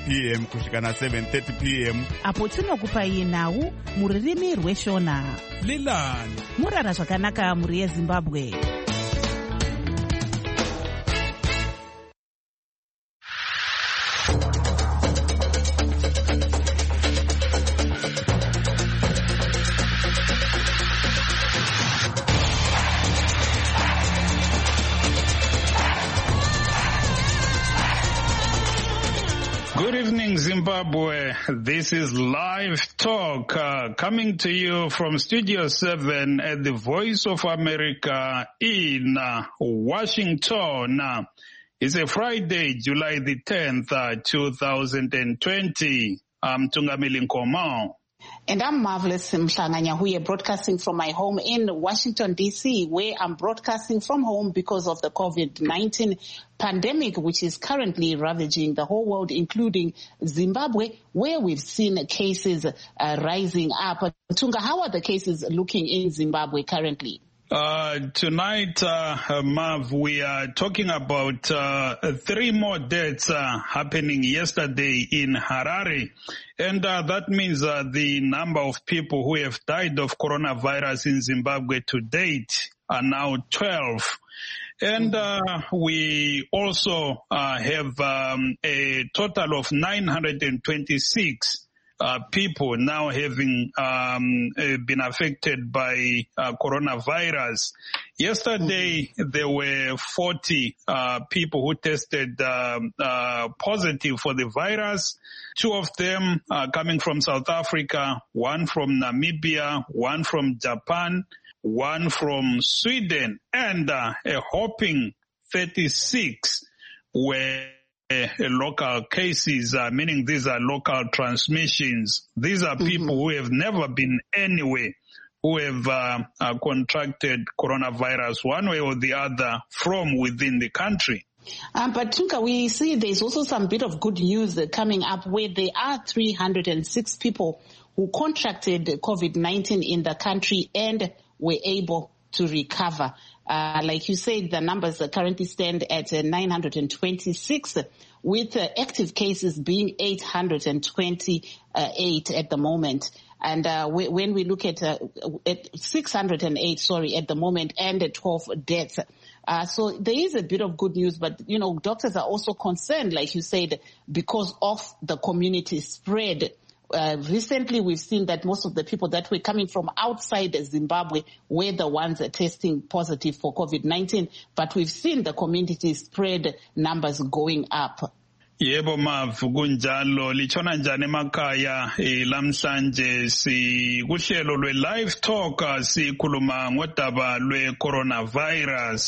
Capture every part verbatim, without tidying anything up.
p m kusvika na-seven thirty p m apo tinokupai nhau mururimi rweshona. Lilani murara zvakanaka muri yeZimbabwe. Good evening, Zimbabwe. This is Live Talk uh, coming to you from Studio seven at the Voice of America in uh, Washington. Uh, it's a Friday, July the tenth, uh, two thousand twenty. I'm Tungamili Nkomo. And I'm Marvelous Mhlanganyahuye, broadcasting from my home in Washington, D C, where I'm broadcasting from home because of the COVID nineteen pandemic, which is currently ravaging the whole world, including Zimbabwe, where we've seen cases uh, rising up. Tunga, how are the cases looking in Zimbabwe currently? Uh, tonight, uh, Mav, we are talking about uh, three more deaths uh, happening yesterday in Harare. And uh, that means uh, the number of people who have died of coronavirus in Zimbabwe to date are now twelve. And uh, we also uh, have um, a total of nine hundred twenty-six Uh, people now having um, uh, been affected by uh, coronavirus. Yesterday, mm-hmm. there were forty uh, people who tested uh, uh, positive for the virus. Two of them are coming from South Africa, one from Namibia, one from Japan, one from Sweden, and uh, a whopping thirty-six were local cases, uh, meaning these are local transmissions. These are people mm-hmm. who have never been anywhere, who have uh, uh, contracted coronavirus one way or the other from within the country. Um, but Tunka, we see there's also some bit of good news coming up where there are three hundred six people who contracted COVID nineteen in the country and were able to recover. Uh, like you said, the numbers currently stand at uh, nine hundred twenty-six, with uh, active cases being eight hundred twenty-eight at the moment. And uh, we, when we look at, uh, at six hundred eight, sorry, at the moment, and at twelve deaths. Uh, so there is a bit of good news, but, you know, doctors are also concerned, like you said, because of the community spread. Uh, recently, we've seen that most of the people that were coming from outside Zimbabwe were the ones testing positive for COVID nineteen, but we've seen the community spread numbers going up. Yebo Mav, kunjalo lichona njani emakhaya eh, lamhlanje si kuhlelo lwe live talk sikhuluma ngodaba lwe coronavirus.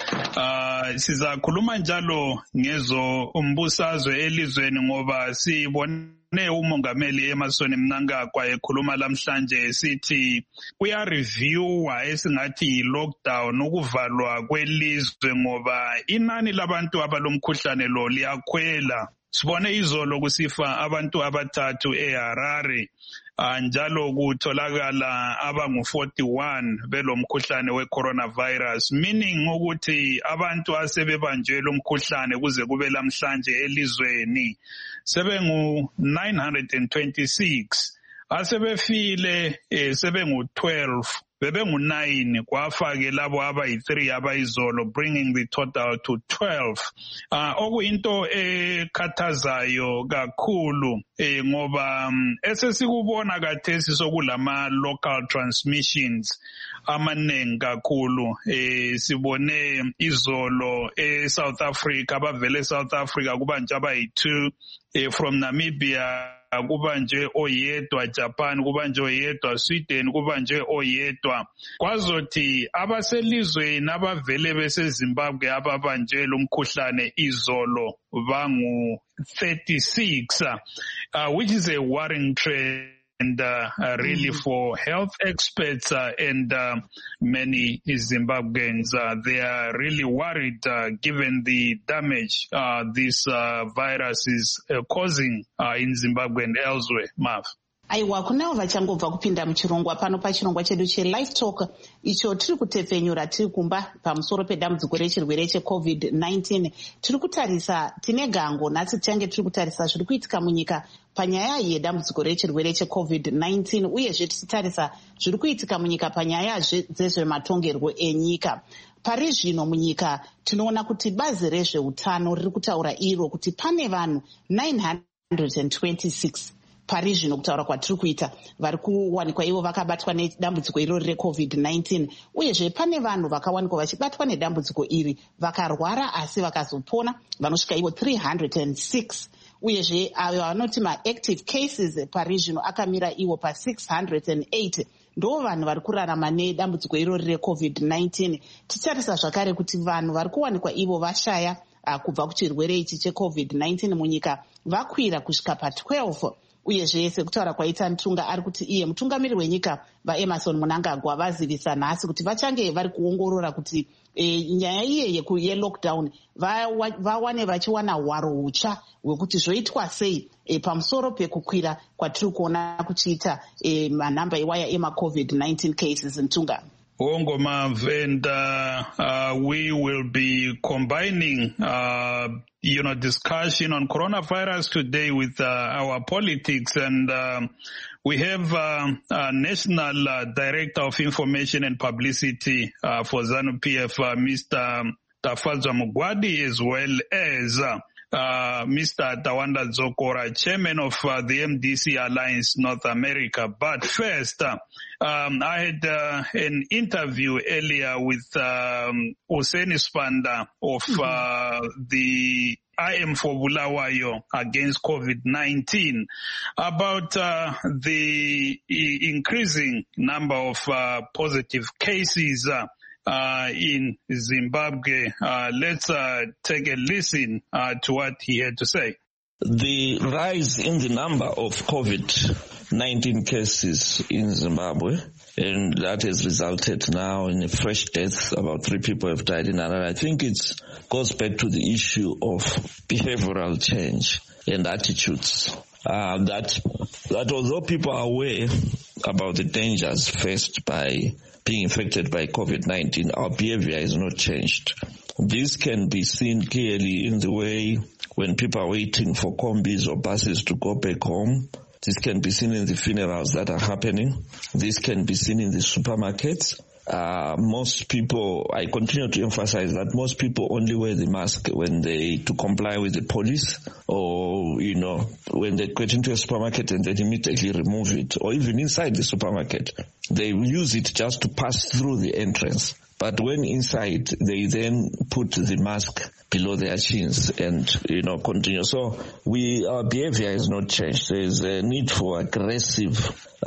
Uh, sizakhuluma njalo ngezo umbusazwe elizweni ngoba sibona ne umongameli Emmerson Mnangagwa ekhuluma lamhlanje sithi kuyareviewa esingathi lockdown ukuvalwa kwelizwe ngoba inani labantu abalomkhuhlane lo liyakhwela. Sibone izolo kusifa abantu abathathu eHarare, njalo kutholakala abangu forty-one belomkhuhlane we-coronavirus, meaning ukuthi abantu asebebanjwe lo mkhuhlane kuze kube lamhlanje elizweni sebengu nine hundred twenty-six, asebefile eh, sebengu twelve, bebengu nine kwafake labo abayi-three abayizolo, bringing the total to twelve. Uh, okuyinto ekhathazayo kakhulu eh, ngoba um, esesikubona kathesi sokulama local transmissions amanengi kakhulu. Eh, sibone izolo eSouth Africa, abavele eSouth Africa kubanje abayi-two, eh, from Namibia kubanje oyedwa, Japan kubanje oyedwa, Sweden kubanje oyedwa. Kwazothi abaselizweni abavele beseZimbabwe ababanje lo mkhuhlane izolo bangu thirty-six, uh, which is a worrying trend. And uh, uh, really mm-hmm. for health experts uh, and uh, many Zimbabweans, uh, they are really worried uh, given the damage uh, this uh, virus is uh, causing uh, in Zimbabwe and elsewhere. Mav. aiwa kunavo vachangobva kupinda muchirongwa pano pachirongwa chedu chelife talk icho tiri kutepfenyura tiri kumba pamusoro pedambudziko rechirwere checovid nineteen. Tiri kutarisa tine gango nhasi tichange tiri kutarisa zviri kuitika munyika panyaya yedambudziko rechirwere checovid nineteen uyezve tichitarisa zviri kuitika munyika panyaya dzezvematongerwo enyika. Pari zvino munyika tinoona kuti bazi rezveutano riri kutaura iro kuti pane vanhu nine hundred twenty-six pari zvino kutaura kwatiri kuita vari kuwanikwa ivo vakabatwa nedambudziko irori recovid nineteen uyezve pane vanhu vakawanikwa vachibatwa nedambudziko iri vakarwara asi vakazopona vanosvika ivo three hundred six uyezve avo vanoti maactive cases pari zvino akamira ivo pa six hundred eight ndo vanhu vari kurarama nedambudziko irori recovid nineteen. Titarisa zvakare kuti vanhu vari kuwanikwa ivo vashaya uh, kubva kuchirwere ichi checovid nineteen munyika vakwira kusvika pa twelve uyezve sekutaura kwaita Ntunga ari kuti iye mutungamiri wenyika vaEmmerson Mnangagwa vazivisa nhasi kuti vachange vari kuongorora kuti e, nyaya iye yelockdown vawane vachiwana hwaro hutsva hwekuti zvoitwa sei e, pamusoro pekukwira kwatiri kuona kuchiita e, manhamba iwaya emacovid nineteen cases. Ntunga. Wongoma Venda, uh, we will be combining, uh, you know, discussion on coronavirus today with uh, our politics, and uh, we have uh, a National uh, Director of Information and Publicity uh, for ZANU-P F, uh, Mister Tafadzwa Mugwadi, as well as uh, Uh, Mister Tawanda Zokora, Chairman of uh, the M D C Alliance North America. But first, uh, um, I had uh, an interview earlier with um, Hussein Spanda of uh, the I Am for Bulawayo against COVID nineteen about uh, the increasing number of uh, positive cases uh, Uh, in Zimbabwe. Uh, let's uh, take a listen uh, to what he had to say. The rise in the number of COVID nineteen cases in Zimbabwe, and that has resulted now in a fresh death. About three people have died in another. I think it goes back to the issue of behavioral change and attitudes. Uh, that, that although people are aware about the dangers faced by being infected by COVID nineteen, our behavior is not changed. This can be seen clearly in the way when people are waiting for combis or buses to go back home. This can be seen in the funerals that are happening. This can be seen in the supermarkets. Uh, most people, I continue to emphasize that most people only wear the mask when they, to comply with the police, or, you know, when they get into a supermarket and then immediately remove it, or even inside the supermarket. They use it just to pass through the entrance. But when inside, they then put the mask below their chins and, you know, continue. So we, our behavior has not changed. There is a need for aggressive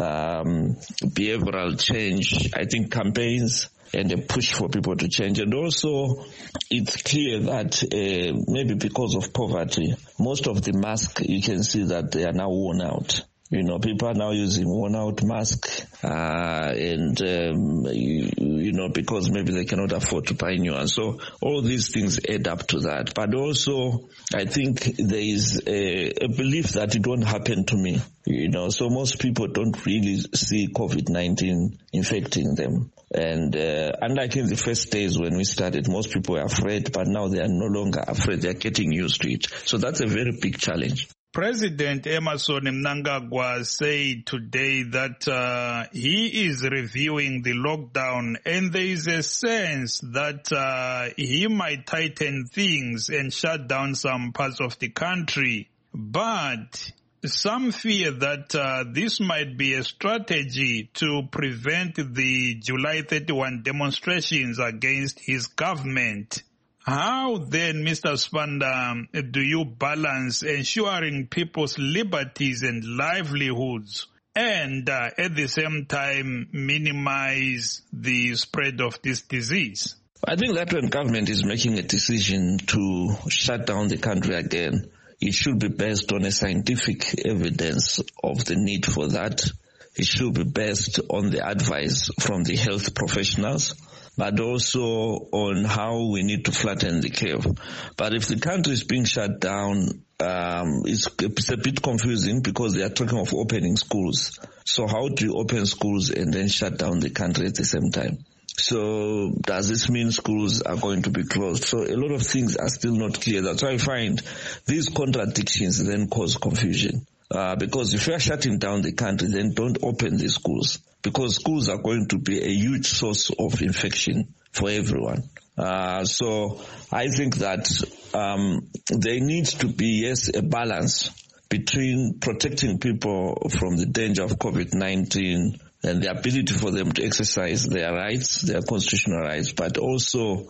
um, behavioral change, I think campaigns, and a push for people to change. And also, it's clear that uh, maybe because of poverty, most of the masks, you can see that they are now worn out. You know, people are now using worn-out masks, uh, and, um, you, you know, because maybe they cannot afford to buy new ones. So all these things add up to that. But also, I think there is a, a belief that it won't happen to me, you know. So most people don't really see COVID nineteen infecting them. And uh, unlike in the first days when we started, most people were afraid, but now they are no longer afraid. They are getting used to it. So that's a very big challenge. President Emmerson Mnangagwa said today that uh, he is reviewing the lockdown, and there is a sense that uh, he might tighten things and shut down some parts of the country. But some fear that uh, this might be a strategy to prevent the July thirty-first demonstrations against his government. How then, Mister Spanda, do you balance ensuring people's liberties and livelihoods and uh, at the same time minimize the spread of this disease? I think that when government is making a decision to shut down the country again, it should be based on a scientific evidence of the need for that. It should be based on the advice from the health professionals. but also on how we need to flatten the curve. But if the country is being shut down, um, it's, it's a bit confusing because they are talking of opening schools. So how do you open schools and then shut down the country at the same time? So does this mean schools are going to be closed? So a lot of things are still not clear. That's why I find these contradictions then cause confusion. Uh, because if you are shutting down the country, then don't open the schools, because schools are going to be a huge source of infection for everyone. Uh, so I think that um, there needs to be, yes, a balance between protecting people from the danger of COVID nineteen and the ability for them to exercise their rights, their constitutional rights, but also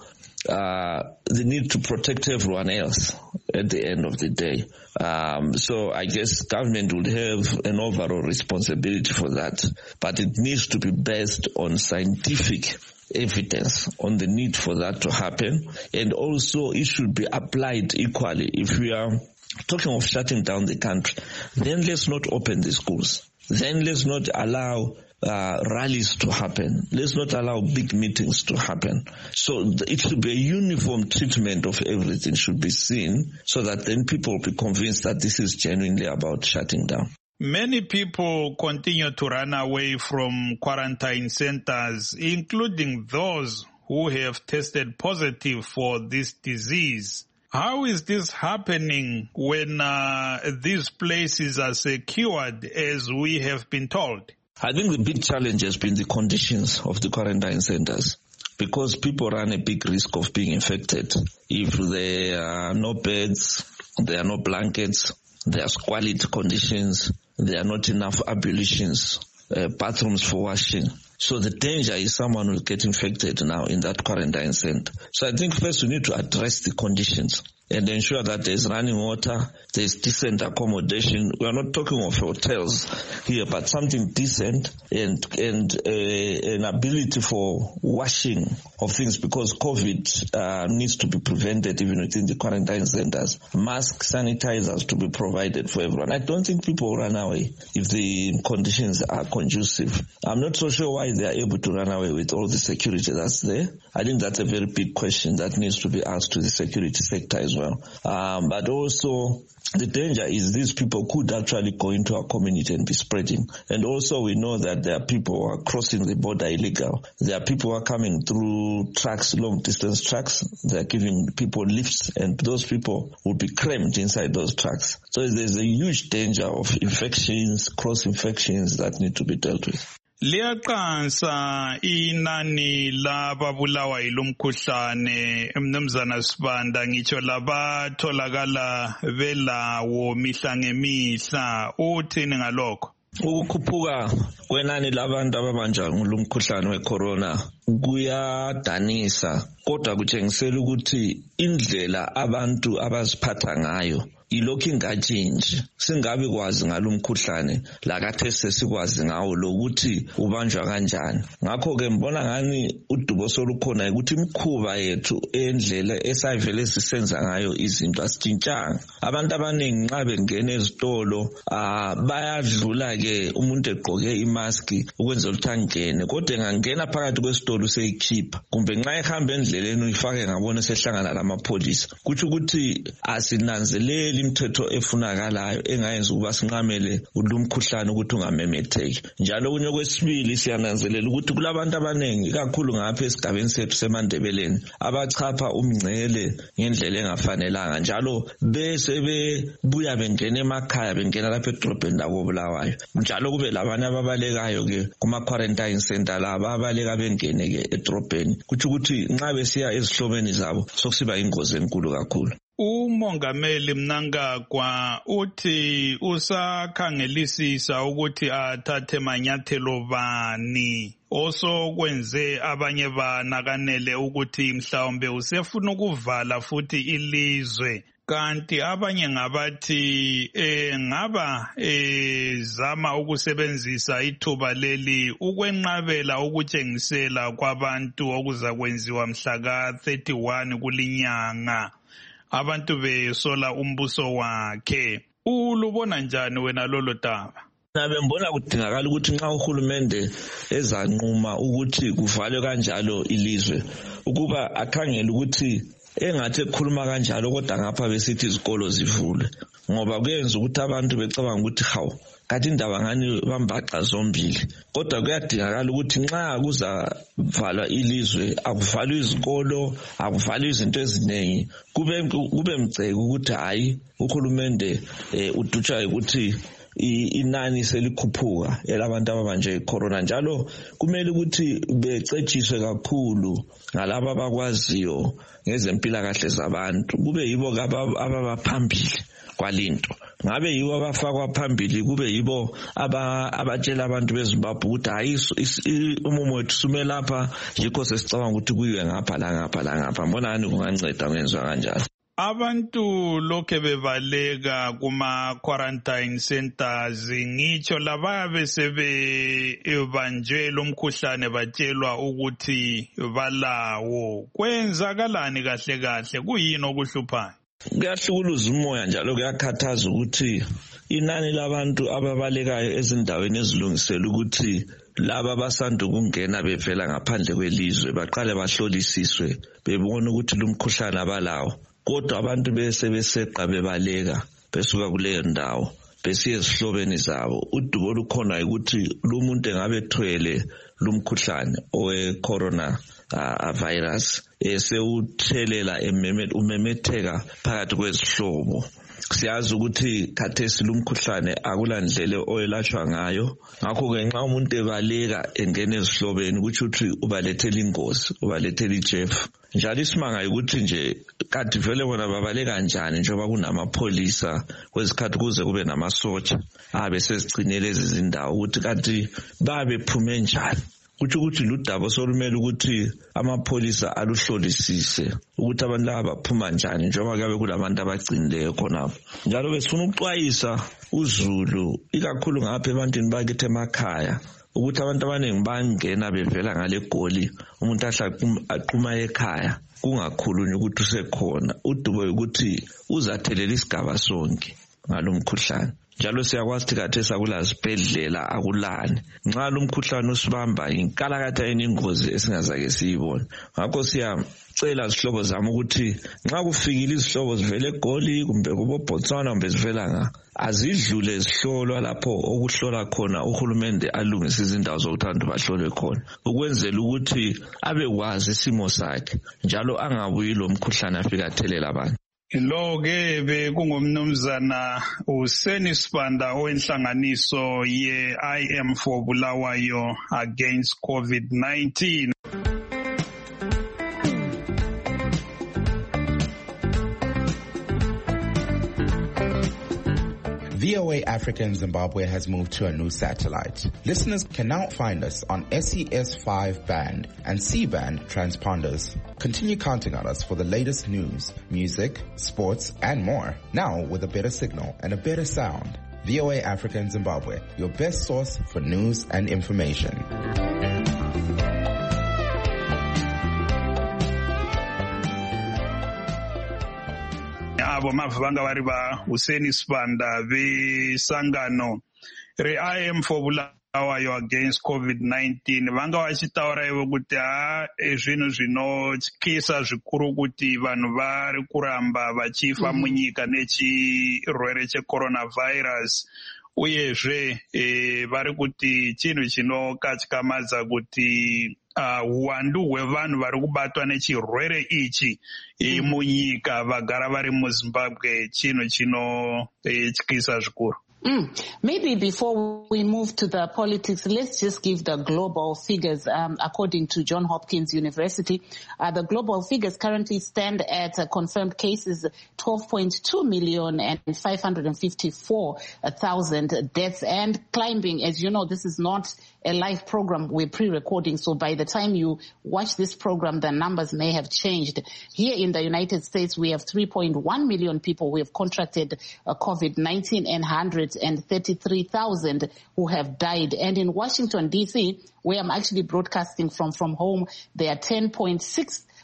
uh the need to protect everyone else at the end of the day. Um, so I guess government would have an overall responsibility for that, but it needs to be based on scientific evidence on the need for that to happen, and also it should be applied equally. If we are talking of shutting down the country, then let's not open the schools. Then let's not allow uh, rallies to happen. Let's not allow big meetings to happen. So it should be a uniform treatment of everything should be seen, so that then people will be convinced that this is genuinely about shutting down. Many people continue to run away from quarantine centers, including those who have tested positive for this disease. How is this happening when uh, these places are secured, as we have been told? I think the big challenge has been the conditions of the quarantine centers, because people run a big risk of being infected. If there are no beds, there are no blankets, there are squalid conditions, there are not enough ablutions, uh, bathrooms for washing. So the danger is someone will get infected now in that quarantine center. So I think first we need to address the conditions and ensure that there's running water, there's decent accommodation. We are not talking of hotels here, but something decent and and uh, an ability for washing of things, because COVID uh, needs to be prevented even within the quarantine centers. Masks, sanitizers to be provided for everyone. I don't think people run away if the conditions are conducive. I'm not so sure why they are able to run away with all the security that's there. I think that's a very big question that needs to be asked to the security sector as well. Um, but also the danger is these people could actually go into our community and be spreading. And also we know that there are people who are crossing the border illegal. There are people who are coming through trucks, long distance trucks. They are giving people lifts, and those people will be crammed inside those trucks. So there's a huge danger of infections, cross infections that need to be dealt with. Liyaqansa inani lababulawa ilumkhuhlane emnumzana Sibanda, ngitsho labatholakala belawo mihla ngemihla, uthini ngalokho? Ukukhuphuka kwenani labantu ababanjwa ngulumkhuhlane wecorona kuyadanisa, kodwa kutshengisela ukuthi indlela abantu abaziphatha ngayo ilokhu ingajinji. Singabe kwazi ngalumkhuhlane lakathe sesikwazi ngawo lokuthi ubanjwa kanjani. Ngakho ke mbona ngani uduboso lukhona ukuthi imkhuba yethu endlela esayivele sisenza ngayo izinto asitshintshanga. Abantu abaningi nxa bengena ezitolo bayadlula ke umuntu egqoke imask ukwenzela ukuthi angene, kodwa engangena phakathi kwesitolo seyikhipha, kumbe nxa ehamba endleleni uyifake ngabona sehlangana lamapholisa. Kuthi ukuthi asinanzeleli imithetho efunakalayo engayenza ukuba sinqamele ulumkhuhlane ukuthi ungamemetheki. Njalo kunye kwesibili siyananzelela ukuthi kulabantu abanengi kakhulu ngapha esigabeni sethu seMandebeleni abachapha umngcele ngendlela engafanelanga, njalo bese bebuya bengena emakhaya bengena lapha edrobheni lako Bulawayo. Njalo kube labanye ababalekayo ke kuma quarantine center laba abaleka bengene ke edrobheni. Kuthi ukuthi nxa besiya ezihlobeni zabo sokusiba ingozi enkulu kakhulu. Umongameli Mnangagwa uthi usakhangelisisa ukuthi athathe manyathelo bani oso kwenze abanye banakanele ukuthi mhlawumbe usefuna ukuvala futhi ilizwe, kanti abanye ngabathi eh ngaba eh zama ukusebenzisa ithuba leli ukwenqabela ukutshengisela kwabantu okuzakwenziwa mhla ka thirty-one kulinyanga, abantu besola umbuso wakhe. Ulubona njani wena lolo daba? Nabembona kudingakala ukuthi nxa uhulumende ezanquma ukuthi kuvalwe kanjalo ilizwe ukuba akhangele ukuthi engathi ekhuluma kanjalo kodwa ngapha besithi izikolo zivule ngoba kuyenza ukuthi abantu becabanga ukuthi hawu kanti indaba ngani bambaxa zombili kodwa kuyadingakala ukuthi nxa kuzavalwa ilizwe akuvalwe izikolo akuvalwe izinto eziningi kube kube mceke ukuthi hayi uhulumende udutsha ukuthi inani selikhuphuka elabantu ababanjwe icorona njalo kumele ukuthi becetshiswe kakhulu ngalabo abakwaziyo ngezempilakahle zabantu kube yibo ababaphambili kwalinto ngabe yibo abafakwa phambili kube yibo abatshela abantu beZimbabwe ukuthi hayi umumo wethu sume lapha yikho sesicabanga ukuthi kuyiwe ngapha la ngapha la ngapha mbonani kunganceda ngenzwa kanjalo. Abantu lokhe bebaleka kuma quarantine centers ngitsho lababe sebebanjwe lomkhuhlane batshelwa ukuthi balawo kwenzakalani kahle kahle kuyini okuhluphayo? Kuyahlukuluza umoya njalo kuyakhathaza ukuthi inani labantu ababalekayo ezindaweni ezilungisela ukuthi laba basanda ukungena bevela ngaphandle kwelizwe baqale bahlolisiswe bebona ukuthi lumkhuhlane abalawo kodwa abantu bese beseqa bebaleka besuka kuleyo ndawo besiye ezihlobeni zabo udubo olukhona ukuthi lo muntu engabe ethwele lumkhuhlane owe corona uh, virus esewuthelela umemetheka phakathi kwezihlobo. Siyazi ukuthi khathesi lumkhuhlane akulandlela oyelatshwa ngayo ngakho ke nxa umuntu ebaleka engene ezihlobeni kuthi uthi ubalethela ingozi ubalethela ijeff njalo isimanga ukuthi nje kanti vele bona babaleka kanjani njengoba kunamapholisa kwezikhathi kuze kube namasotsha abe sezigcinele izindawo ukuthi kanti babe phume njani kuthi ukuthi ludaba solumele ukuthi amapholisa aluhlolisise ukuthi abantu laba baphuma njani njengoba kabe kulabantu abagcinileyo khonapho njalo besifuna ukuxwayisa uZulu ikakhulu ngapha ebantwini bakithi emakhaya ukuthi abantu abaningi bangena bevela ngale goli umuntu ahla aqhuma ekhaya kungakhulunywa ukuthi usekhona udubo ukuthi uzathelela isigaba sonke ngalomkhuhlane njalo siyakwazi ukuthi kathesa kulazibhedlela akulani nxa lumkhuhlane usibamba inkalakatha eningozi esingazake siyibone ngakho siyacela izihlobo zami ukuthi nxa kufikile izihlobo zivele eGoli kumbe kubo Botswana kumbe zivela nga azidlule zihlolwa lapho okuhlola khona uhulumende alungisa izindawo zokuthanda bahlolwe khona ukwenzela ukuthi abekwazi isimo sakhe njalo angabuyi lo mkhuhlane afika athelela abantu. Lo-ke bekungumnumzana uSeni Sibanda owenhlanganiso ye-I Am for Bulawayo Against COVID nineteen. V O A Africa in Zimbabwe has moved to a new satellite. Listeners can now find us on S E S five band and C band transponders. Continue counting on us for the latest news, music, sports, and more. Now with a better signal and a better sound. V O A Africa in Zimbabwe, your best source for news and information. Abo mavanga vari va Useni Sibanda vesangano re I Am for Bulawayo Against COVID nineteen vanga vachitaura ivo kuti ha zvinhu zvinotyisa zvikuru kuti vanhu vari kuramba vachifa munyika nechirwere checoronavirus uyezve e, vari kuti chinhu chinokatyamadza kuti uwandu uh, hwevanhu vari kubatwa nechirwere ichi e, munyika vagara vari muZimbabwe chinhu chinotyisa zvikuru. Mm. Maybe before we move to the politics, let's just give the global figures. Um, according to Johns Hopkins University, uh, the global figures currently stand at uh, confirmed cases twelve point two million and five hundred fifty-four thousand deaths and climbing. As you know, this is not a live program. We're pre-recording, so by the time you watch this program, the numbers may have changed. Here in the United States, we have three point one million people who have contracted uh, COVID nineteen and one hundred thirty-three thousand who have died. And in Washington, D C, where I'm actually broadcasting from from home, there are ten point six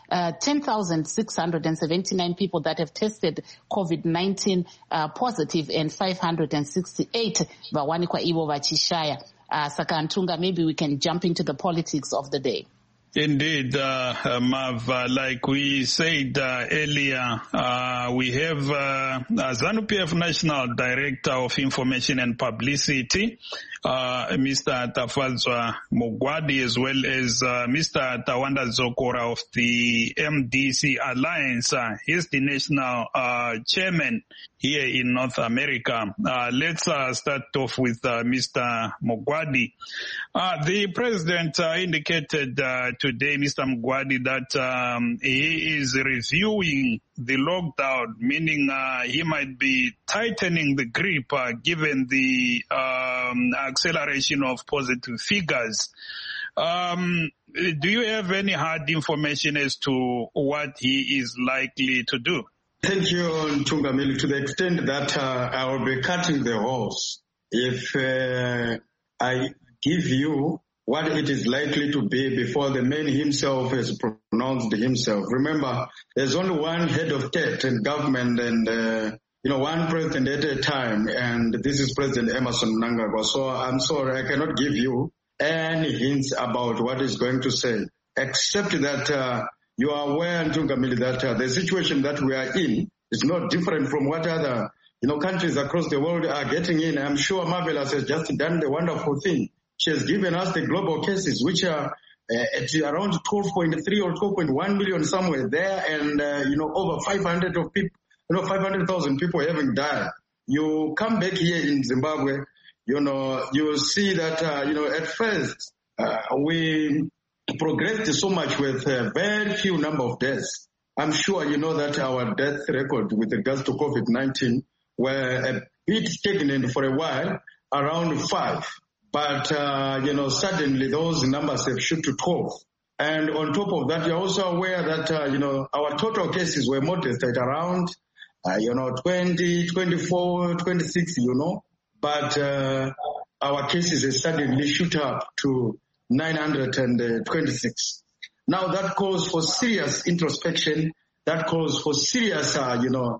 uh, ten thousand six hundred seventy-nine people that have tested COVID nineteen uh, positive and five hundred sixty-eight vawanikwa ivo vachishaya. Uh, Saka Ntunga, maybe we can jump into the politics of the day. Indeed, uh, uh, Mav, uh, like we said uh, earlier, uh, we have uh, ZANU-P F National Director of Information and Publicity, uh, Mister Tafadzwa Mugwadi, as well as uh, Mister Tawanda Zokora of the M D C Alliance. Uh, he's the national uh, chairman here in North America. Uh, let's uh, start off with uh, Mister Mugwadi. Uh, the president uh, indicated uh, today, Mister Mugwadi, that um, he is reviewing the lockdown, meaning uh, he might be tightening the grip uh, given the um, acceleration of positive figures. Um, do you have any hard information as to what he is likely to do? Thank you, Ntungamili, to the extent that uh, I will be cutting the horse if uh, I give you what it is likely to be before the man himself has pronounced himself. Remember, there's only one head of state and government and, uh, you know, one president at a time, and this is President Emmerson Mnangagwa. So I'm sorry, I cannot give you any hints about what he's going to say, except that uh, you are aware, Ntungamili, that uh, the situation that we are in is not different from what other, you know, countries across the world are getting in. I'm sure Marvelous has just done the wonderful thing. She has given us the global cases, which are uh, at around twelve point three or twelve point one million somewhere there, and, uh, you know, over five hundred of people, you know, five hundred thousand people having died. You come back here in Zimbabwe, you know, you will see that, uh, you know, at first, uh, we progressed so much with a very few number of deaths. I'm sure you know that our death record with regards to COVID nineteen were a bit stagnant for a while, around five. But, uh, you know, suddenly those numbers have shot to twelve. And on top of that, you're also aware that, uh, you know, our total cases were modest at around, uh, you know, twenty, twenty-four, twenty-six, you know. But uh, our cases have suddenly shoot up to nine hundred twenty-six. Now that calls for serious introspection. That calls for serious, uh, you know,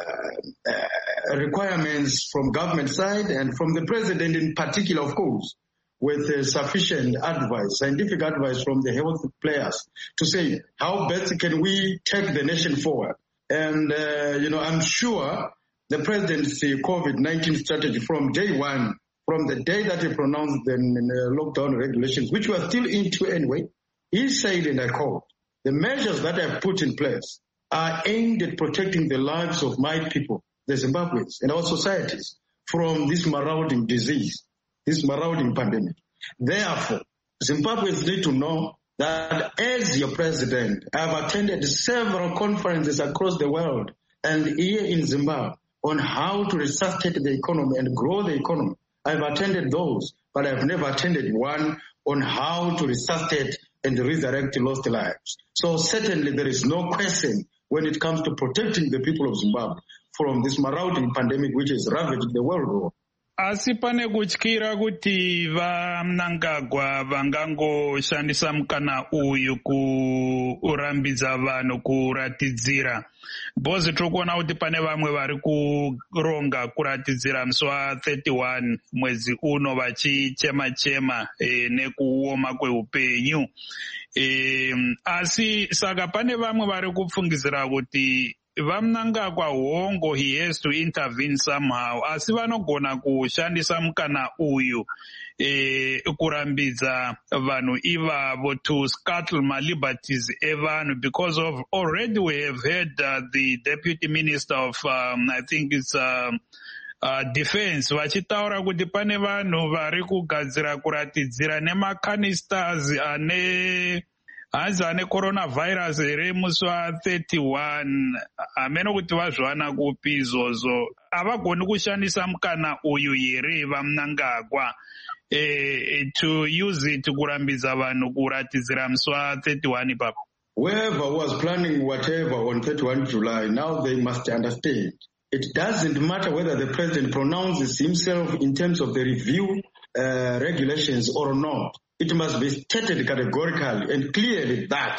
uh, uh, requirements from government side and from the president in particular, of course, with uh, sufficient advice, scientific advice from the health players to say how best can we take the nation forward. And, uh, you know, I'm sure the president's COVID nineteen strategy from day one, from the day that he pronounced the uh, lockdown regulations, which we're still into anyway, he said, and I quote, the measures that I've put in place are aimed at protecting the lives of my people, the Zimbabweans, and our societies from this marauding disease, this marauding pandemic. Therefore, Zimbabweans need to know that as your president, I've attended several conferences across the world and here in Zimbabwe on how to resuscitate the economy and grow the economy. I've attended those, but I've never attended one on how to resuscitate and resurrect lost lives. So certainly there is no question when it comes to protecting the people of Zimbabwe from this marauding pandemic which has ravaged the world over. Asi pane kutyira kuti vaMnangagwa vangangoshandisa mukana uyu kurambidza vanhu kuratidzira. Bhozi tokuona kuti pane vamwe vari kuronga kuratidzira musi wa31 mwedzi uno vachichema-chema e, nekuoma kweupenyu. E, asi saka pane vamwe vari kupfungizira kuti vaMnangagwa hongo he has to intervene somehow, asi vanogona kushandisa mukana uyu e, kurambidza vanhu ivavo to scuttle ma-liberties evanhu, because of already we have heard uh, the deputy minister of um, I think it's uh, uh, defense vachitaura kuti pane vanhu vari kugadzira kuratidzira nemacanisters ane hanzi ane coronavirus here musi wa31 amene kuti vazviwana kupi izvozvo. Havagoni kushandisa mukana uyu here vaMnangagwa eh, to use it kurambidza vanhu kuratidzira musi wa31 ipapo. Whoever was planning whatever on thirty-first of July, now they must understand. It doesn't matter whether the president pronounces himself in terms of the review uh, regulations or not. It must be stated categorically and clearly that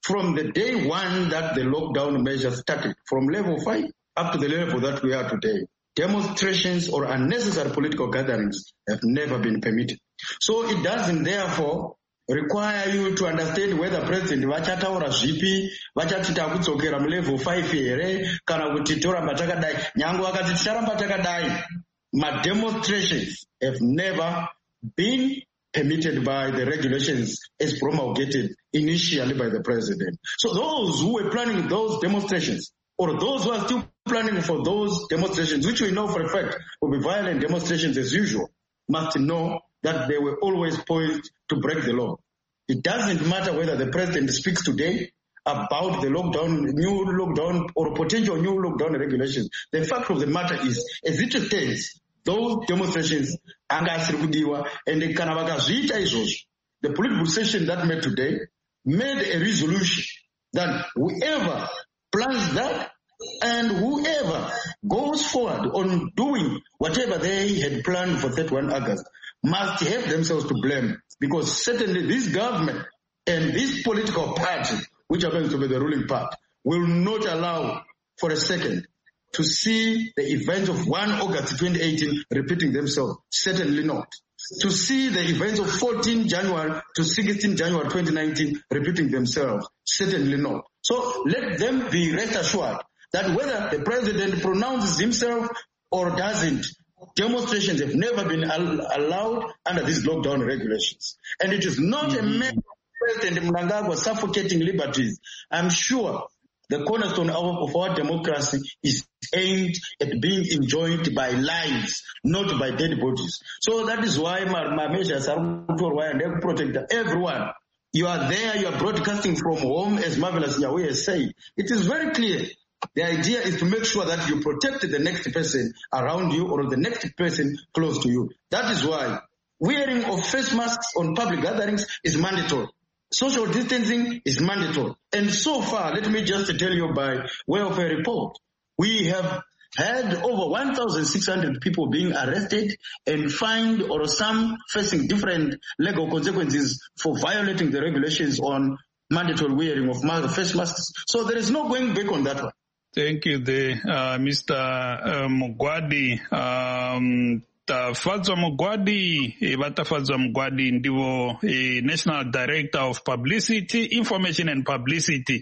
from the day one that the lockdown measures started, from level five up to the level that we are today, demonstrations or unnecessary political gatherings have never been permitted. So it doesn't therefore require you to understand whether President vachataura zvipi, vachati takudzokera mu level five here, kana kuti toramba takadai. Nyangu vakati ticharamba takadai. My demonstrations have never been permitted by the regulations as promulgated initially by the president. So those who were planning those demonstrations, or those who are still planning for those demonstrations, which we know for a fact will be violent demonstrations as usual, must know that they were always poised to break the law. It doesn't matter whether the president speaks today about the lockdown, new lockdown, or potential new lockdown regulations. The fact of the matter is, as it stands, those demonstrations anga asiri kudiwa, and kana vakazviita izvozvo, the political session that met today made a resolution that whoever plans that and whoever goes forward on doing whatever they had planned for thirty-first of August must have themselves to blame, because certainly this government and this political party, which happens to be the ruling party, will not allow for a second to see the events of first of August twenty eighteen repeating themselves. Certainly not. To see the events of fourteenth of January to sixteenth of January twenty nineteen repeating themselves. Certainly not. So let them be rest assured that whether the president pronounces himself or doesn't, demonstrations have never been al- allowed under these lockdown regulations. And it is not mm-hmm. a matter of President Mnangagwa suffocating liberties. I'm sure the cornerstone of, of our democracy is aimed at being enjoyed by lives, not by dead bodies. So that is why my, my measures are to protect everyone. You are there, you are broadcasting from home, as Marvelous Yahweh has said. It is very clear. The idea is to make sure that you protect the next person around you or the next person close to you. That is why wearing of face masks on public gatherings is mandatory. Social distancing is mandatory. And so far, let me just tell you by way of a report, we have had over one thousand six hundred people being arrested and fined, or some facing different legal consequences for violating the regulations on mandatory wearing of face masks. So there is no going back on that one. Thank you, the, uh, Mister Uh, Mugwadi. Um, Tafadzwa Mugwadi, eh, Batafadzwa Mugwadi ndivo eh, National Director of Publicity, Information and Publicity,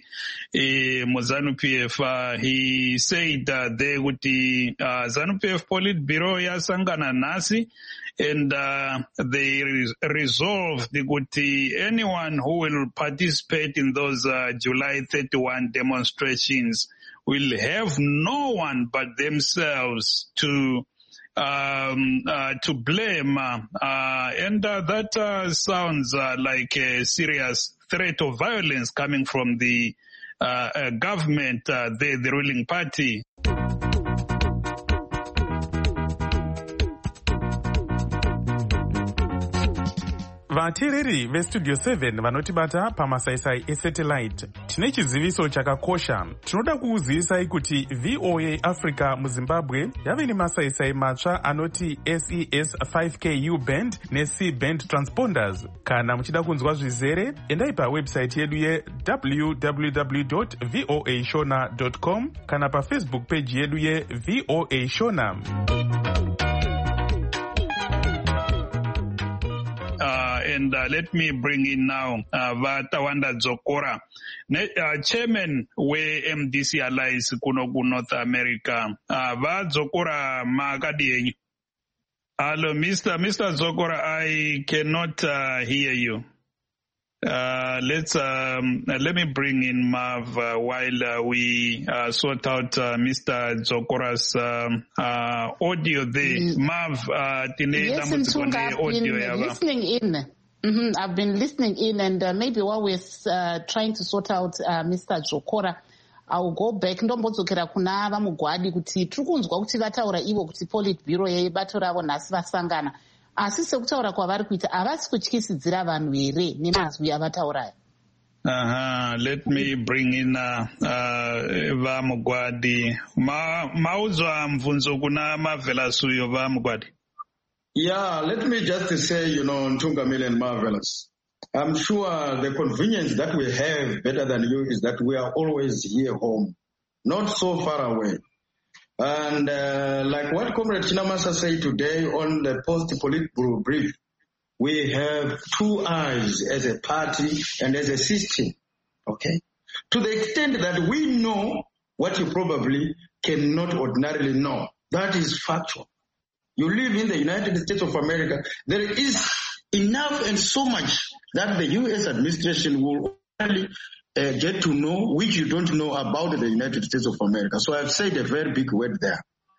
eh, mo ZANU-P F. Uh, he said uh, they would the uh, ZANU-P F Politburo yasangana nasi, and uh, they re- resolved that anyone who will participate in those uh, July thirty-first demonstrations will have no one but themselves to um, uh, to blame, uh, uh, and uh, that uh, sounds uh, like a serious threat of violence coming from the uh, uh, government, uh, the, the ruling party. Vateereri vestudio seven vanotibata pamasaisai esatellite. Tine chiziviso chakakosha. Tinoda kukuzivisai kuti V O A Africa muZimbabwe yave nemasaisai matsva anoti S E S five K U band ne C band transponders. Kana muchida kunzwa zvizere, endai pawebsite yedu ye w w w dot voa shona dot com kana pa Facebook page yedu ye V O A Shona. Uh, and uh, let me bring in now uh, Vatawanda Dzokora, ne, uh, chairman we M D C Allies kuno ku North America. Uh, Va Dzokora Makadi. Hello, Mister Mister Dzokora, I cannot uh, hear you. Uh, let's um, uh, let me bring in Mav uh, while uh, we uh, sort out uh, Mister Dzokora's um, uh, audio there. Mm. Mav, uh, yes, Ntunga, I've been audio, listening in. Mm-hmm. I've been listening in, and uh, maybe while we're uh, trying to sort out uh, Mister Dzokora, I'll go back. Ndombodzokera kuna vaMugwadi kuti tiri kunzwa kuti vataura ivo kuti Politburo yeibato ravo nhasi vasangana. Asi sekutaura kwavari kuita havasi kutyisidzira vanhu here nemazwi avataurayo. Uh-huh. Let me bring in uh, uh, vaMugwadi. Ma, maudzwa mvunzo kuna Marvelous uyo vaMugwadi. Yeah, let me just say, you know, Ntungamile and Marvelous, I'm sure the convenience that we have better than you is that we are always here home, not so far away. And uh, like what Comrade Chinamasa said today on the post-Politburo brief, we have two eyes as a party and as a system, okay? To the extent that we know what you probably cannot ordinarily know. That is factual. You live in the United States of America. There is enough and so much that the U S administration will only uh, get to know, which you don't know about the United States of America. So I've said a very big word there.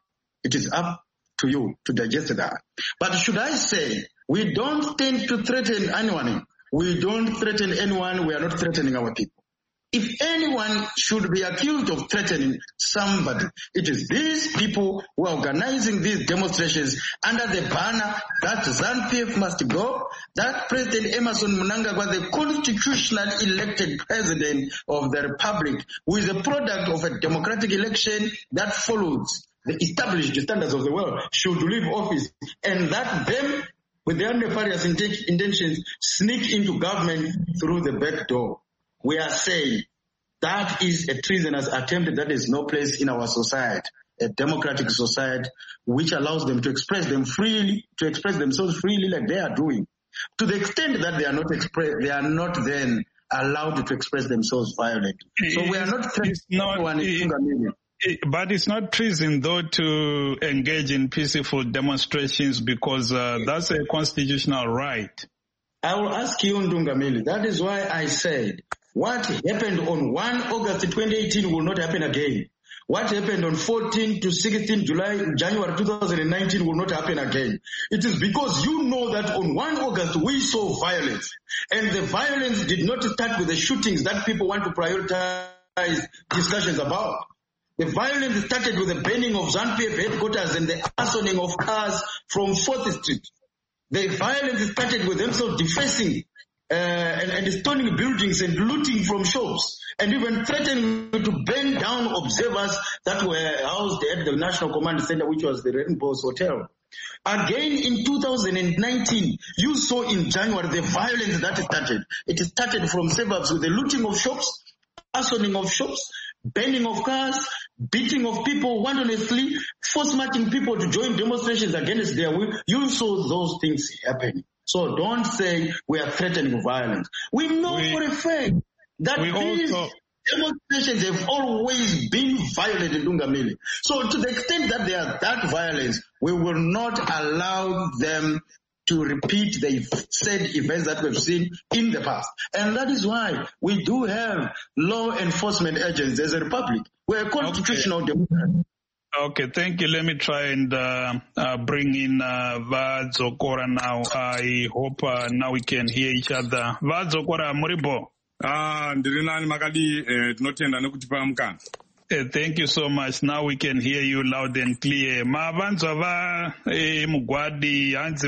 It is up to you to digest that. But should I say, we don't tend to threaten anyone. We don't threaten anyone. We are not threatening our people. If anyone should be accused of threatening somebody, it is these people who are organizing these demonstrations under the banner that ZANU-P F must go, that President Emerson Mnangagwa, the constitutional elected president of the republic, who is a product of a democratic election that follows the established standards of the world, should leave office, and that them, with their nefarious intentions, sneak into government through the back door. We are saying that is a treasonous attempt. That is no place in our society, a democratic society, which allows them to express them freely, to express themselves freely like they are doing. To the extent that they are not express, they are not then allowed to express themselves violently. So we are not threatening anyone in Tungamili. But it's not treason, though, to engage in peaceful demonstrations because uh, that's a constitutional right. I will ask you, Ndungamili. That is why I said what happened on first August twenty eighteen will not happen again. What happened on fourteenth to sixteenth July, January two thousand nineteen will not happen again. It is because you know that on first August we saw violence. And the violence did not start with the shootings that people want to prioritize discussions about. The violence started with the burning of ZANU-P F headquarters and the arsoning of cars from fourth Street. The violence started with themselves defacing uh, and, and stoning buildings and looting from shops and even threatening to burn down observers that were housed at the National Command Center, which was the Rainbow Hotel. Again, in two thousand nineteen, you saw in January the violence that started. It started from suburbs with the looting of shops, arsoning of shops, burning of cars, beating of people wantonly, force marching people to join demonstrations against their will. You saw those things happening. So don't say we are threatening violence. We know we, for a fact that these also, demonstrations have always been violent in Tungamili. So to the extent that they are that violence, we will not allow them to repeat the said events that we've seen in the past. And that is why we do have law enforcement agents as a republic. We're a constitutional okay. democracy. Okay, thank you. Let me try and uh, uh, bring in uh, Vadzokora now. I hope uh, now we can hear each other. Vadzokora, Muribo. Ah, ndirinani makadi tinotenda nekutipa mukana. Thank you so much. Now we can hear you loud and clear. Mavanzwa va eh, Mugwadi hanzi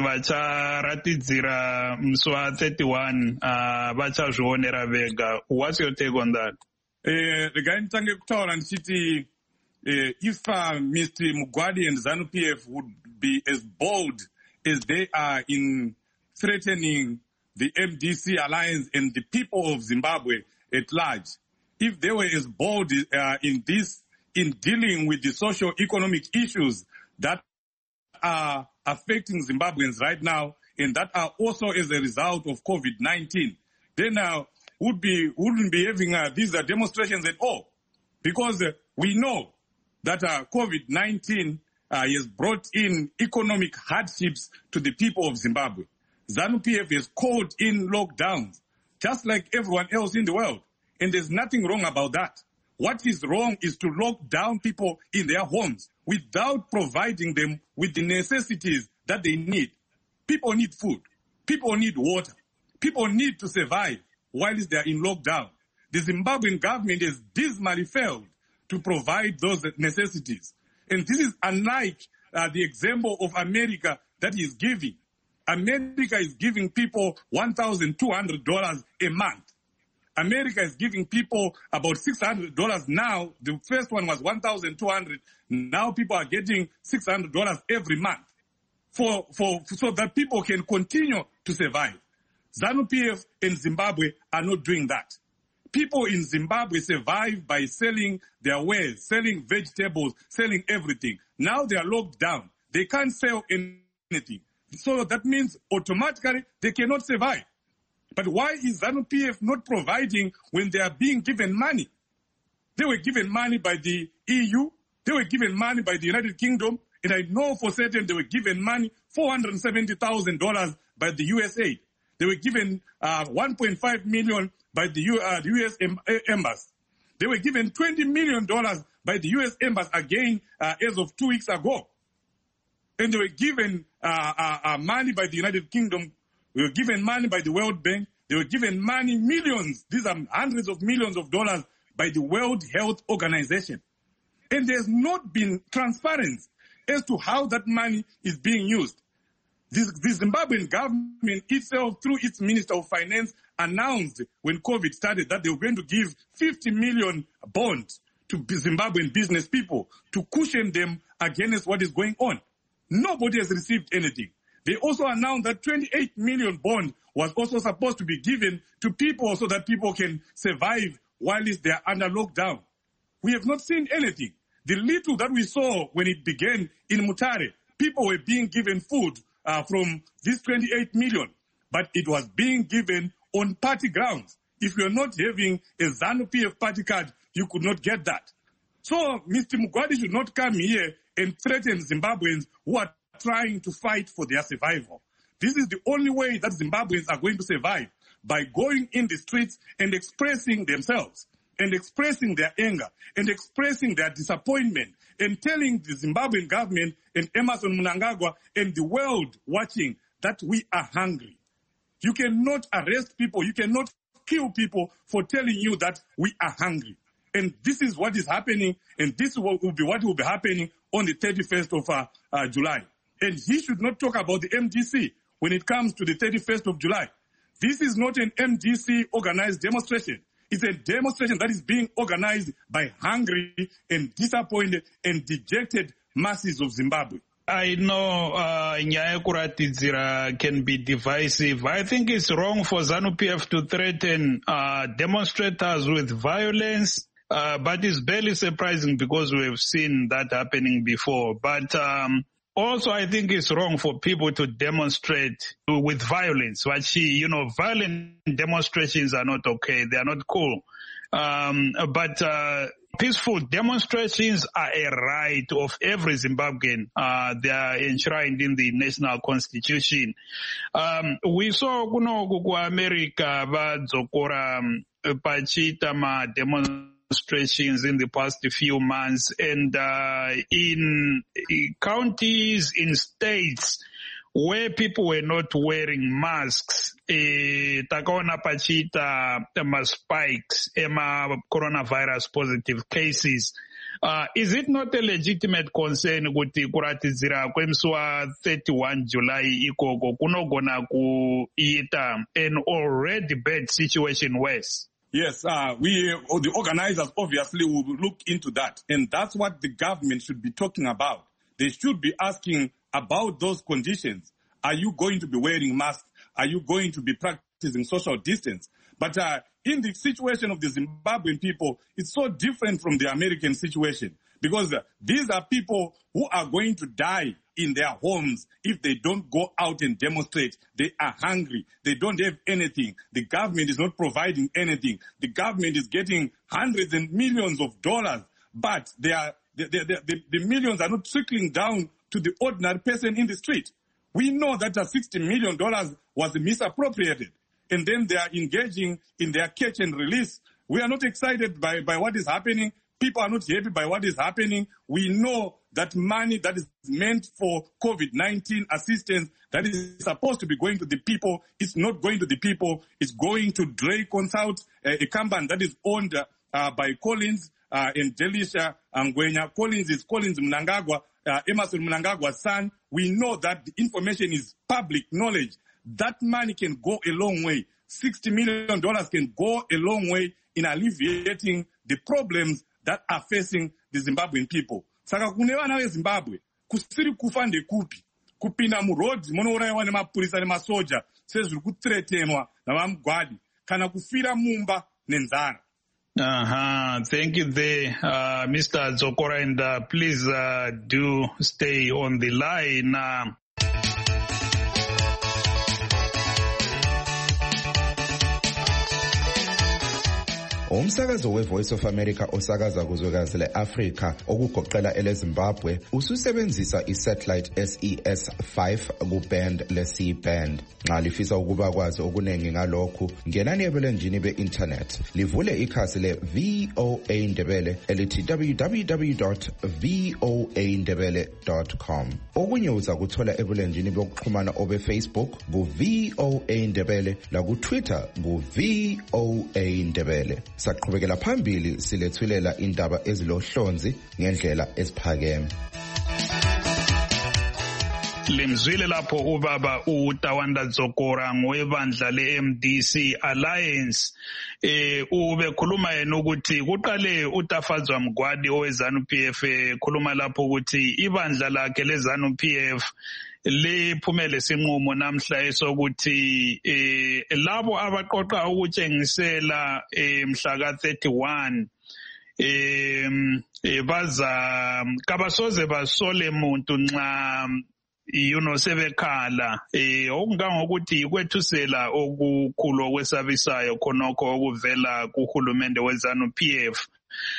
vacharatidzira musi wa thirty-one uh, vachazvionera vega. What's your take on that? Eh, regai nditange kutaura ndichiti Uh, if uh, Mister Mugwadi and ZANU-P F would be as bold as they are in threatening the M D C alliance and the people of Zimbabwe at large, if they were as bold uh, in this, in dealing with the socio-economic issues that are affecting Zimbabweans right now and that are also as a result of COVID nineteen, then uh, would be, wouldn't be having uh, these uh, demonstrations at all. Because uh, we know that uh, COVID nineteen uh, has brought in economic hardships to the people of Zimbabwe. ZANU-P F has called in lockdowns, just like everyone else in the world. And there's nothing wrong about that. What is wrong is to lock down people in their homes without providing them with the necessities that they need. People need food. People need water. People need to survive whilst they are in lockdown. The Zimbabwean government has dismally failed to provide those necessities. And this is unlike uh, the example of America that is giving. America is giving people one thousand two hundred dollars a month. America is giving people about six hundred dollars now. The first one was one thousand two hundred dollars. Now people are getting six hundred dollars every month for, for, so that people can continue to survive. ZANU-P F and Zimbabwe are not doing that. People in Zimbabwe survive by selling their wares, selling vegetables, selling everything. Now they are locked down. They can't sell anything. So that means automatically they cannot survive. But why is ZANU-P F not providing when they are being given money? They were given money by the E U. They were given money by the United Kingdom. And I know for certain they were given money, four hundred seventy thousand dollars by the U S A. They were given uh, one point five million dollars by the U, uh, the U S em- Embassy. They were given twenty million dollars by the U S Embassy again uh, as of two weeks ago. And they were given uh, uh, uh, money by the United Kingdom. They were given money by the World Bank. They were given money, millions, these are hundreds of millions of dollars by the World Health Organization. And there's not been transparency as to how that money is being used. This, the Zimbabwean government itself, through its Minister of Finance, announced when COVID started that they were going to give fifty million bonds to Zimbabwean business people to cushion them against what is going on. Nobody has received anything. They also announced that twenty-eight million bond was also supposed to be given to people so that people can survive while they are under lockdown. We have not seen anything. The little that we saw when it began in Mutare, people were being given food uh, from this twenty-eight million, but it was being given on party grounds. If you're not having a ZANU-P F party card, you could not get that. So Mister Mugwadi should not come here and threaten Zimbabweans who are trying to fight for their survival. This is the only way that Zimbabweans are going to survive, by going in the streets and expressing themselves, and expressing their anger, and expressing their disappointment, and telling the Zimbabwean government and Emmerson Mnangagwa and the world watching that we are hungry. You cannot arrest people, you cannot kill people for telling you that we are hungry. And this is what is happening, and this will be what will be happening on the thirty-first of uh, uh, July. And he should not talk about the M D C when it comes to the thirty-first of July. This is not an M D C organized demonstration. It's a demonstration that is being organized by hungry and disappointed and dejected masses of Zimbabwe. I know uh, Nyaya Kuratidzira can be divisive. I think it's wrong for ZANU-P F to threaten uh, demonstrators with violence, uh, but it's barely surprising because we have seen that happening before. But um, also, I think it's wrong for people to demonstrate with violence. But she, you know, violent demonstrations are not okay. They are not cool. Um, but uh, peaceful demonstrations are a right of every Zimbabwean. Uh, they are enshrined in the national constitution. Um, we saw kuno ku America vadzokora pachita ma demonstrations in the past few months, and uh, in counties, in states where people were not wearing masks, eh, takaona pachita ma spikes, ema coronavirus positive cases. Uh, is it not a legitimate concern kuti kuratidzira kwemsi wa thirty-first July ikoko kunogona kuita an already bad situation worse? Yes, uh, we, uh, the organizers obviously will look into that. And that's what the government should be talking about. They should be asking about those conditions. Are you going to be wearing masks? Are you going to be practicing social distance? But uh, in the situation of the Zimbabwean people, it's so different from the American situation, because uh, these are people who are going to die in their homes if they don't go out and demonstrate. They are hungry. They don't have anything. The government is not providing anything. The government is getting hundreds and millions of dollars, but they are, the, the, the, the millions are not trickling down to the ordinary person in the street. We know that uh, sixty million dollars was misappropriated, and then they are engaging in their catch and release. We are not excited by, by what is happening. People are not happy by what is happening. We know that money that is meant for COVID nineteen assistance, that is supposed to be going to the people, it's not going to the people. It's going to Drake Consult, uh, a company that is owned uh, by Collins uh, and Delisha Ngwenya. Collins is Collins Mnangagwa, uh, Emmerson Mnangagwa's son. We know that the information is public knowledge. That money can go a long way. sixty million dollars can go a long way in alleviating the problems that are facing the Zimbabwean people. Saka kune vana veZimbabwe, kusiri kufa ndekupi. kupinda murodhi munourayiwa nemapurisa nemasoja sezviri kutretenwa navamugwadi kana kufira mumba nenzara. Uh-huh. Thank you there, uh, Mister Dzokora, and uh, please uh, do stay on the line. Uh, umsakazo we-Voice of America osakaza kuzwekazi le-Afrika okugoqela ele-Zimbabwe ususebenzisa i-satellite S E S five ku-band le-C band. Nxa lifisa ukuba kwazi okuningi ngalokhu, ngenani ebulenjini be-internet livule ikhasi le-V O A Ndebele elithi w w w dot v o a ndebele dot com. Okunye uza kuthola ebulenjini bokuxhumana obe-Facebook ku-V O A Ndebele laku-Twitter ku-V O A Ndebele. Saqhubekela phambili silethulela indaba ezilohlonzi ngendlela esiphakeme. Limzwile lapho ubaba uTawanda Dzokora ngowebandla le-M D C Alliance eh ubekhuluma yena ukuthi kuqale uTafadzwa Mgwadi oweZANU P F ekhuluma lapho ukuthi ibandla lakhe leZANU P F liphumele sinqumo namhla esokuthi eh labo abaqoqa ukutshengisela emhla ka thirty-one eh baza kabasoze basole umuntu nxa you know sebekhala eh okungangokuthi kwethusela okukhulu okwesabisayo khonokho okuvela kuhulumende weZANU P F.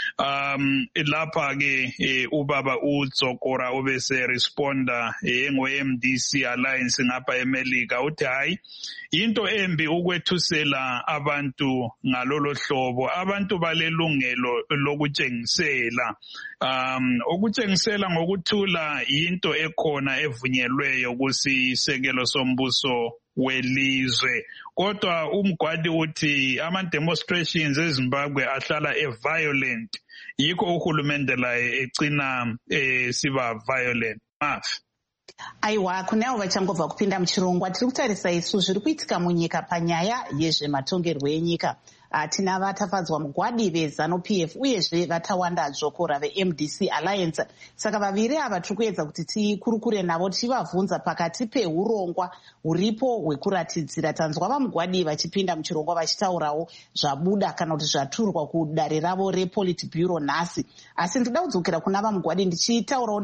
Um lapha ke ubaba uDzokora obese responda ngo-M D C Alliance ngapha eMelika uthi hayi into embi ukwethusela abantu ngalolo hlobo, abantu balelungelo lokutshengisela um ukutshengisela ngokuthula into ekhona evunyelweyo kusisekelo sombuso welizwe. Kodwa uMgwadi uthi ama-demonstrations eZimbabwe ahlala e-violent, yikho uhulumende laye ecina eh, siba violent. Mafi. Aiwa, kuneavo vachangobva kupinda muchirongwa tiri kutarisa isu zviri kuitika munyika panyaya yezvematongerwo enyika. Tina vatafadzwa Mugwadi veZANU P F uyezve vatawanda Dzokora ve-M D C Alliance. Saka vaviri ava tiri kuedza kuti tikurukure navo tichivabvunza pakati peurongwa huripo hwekuratidzira. Tanzwa vaMugwadi vachipinda muchirongwa vachitaurawo zvabuda kana kuti zvaturwa kudare ravo rePolitburo nhasi. Asi ndinoda kudzokera kuna vaMugwadi ndichitaurawo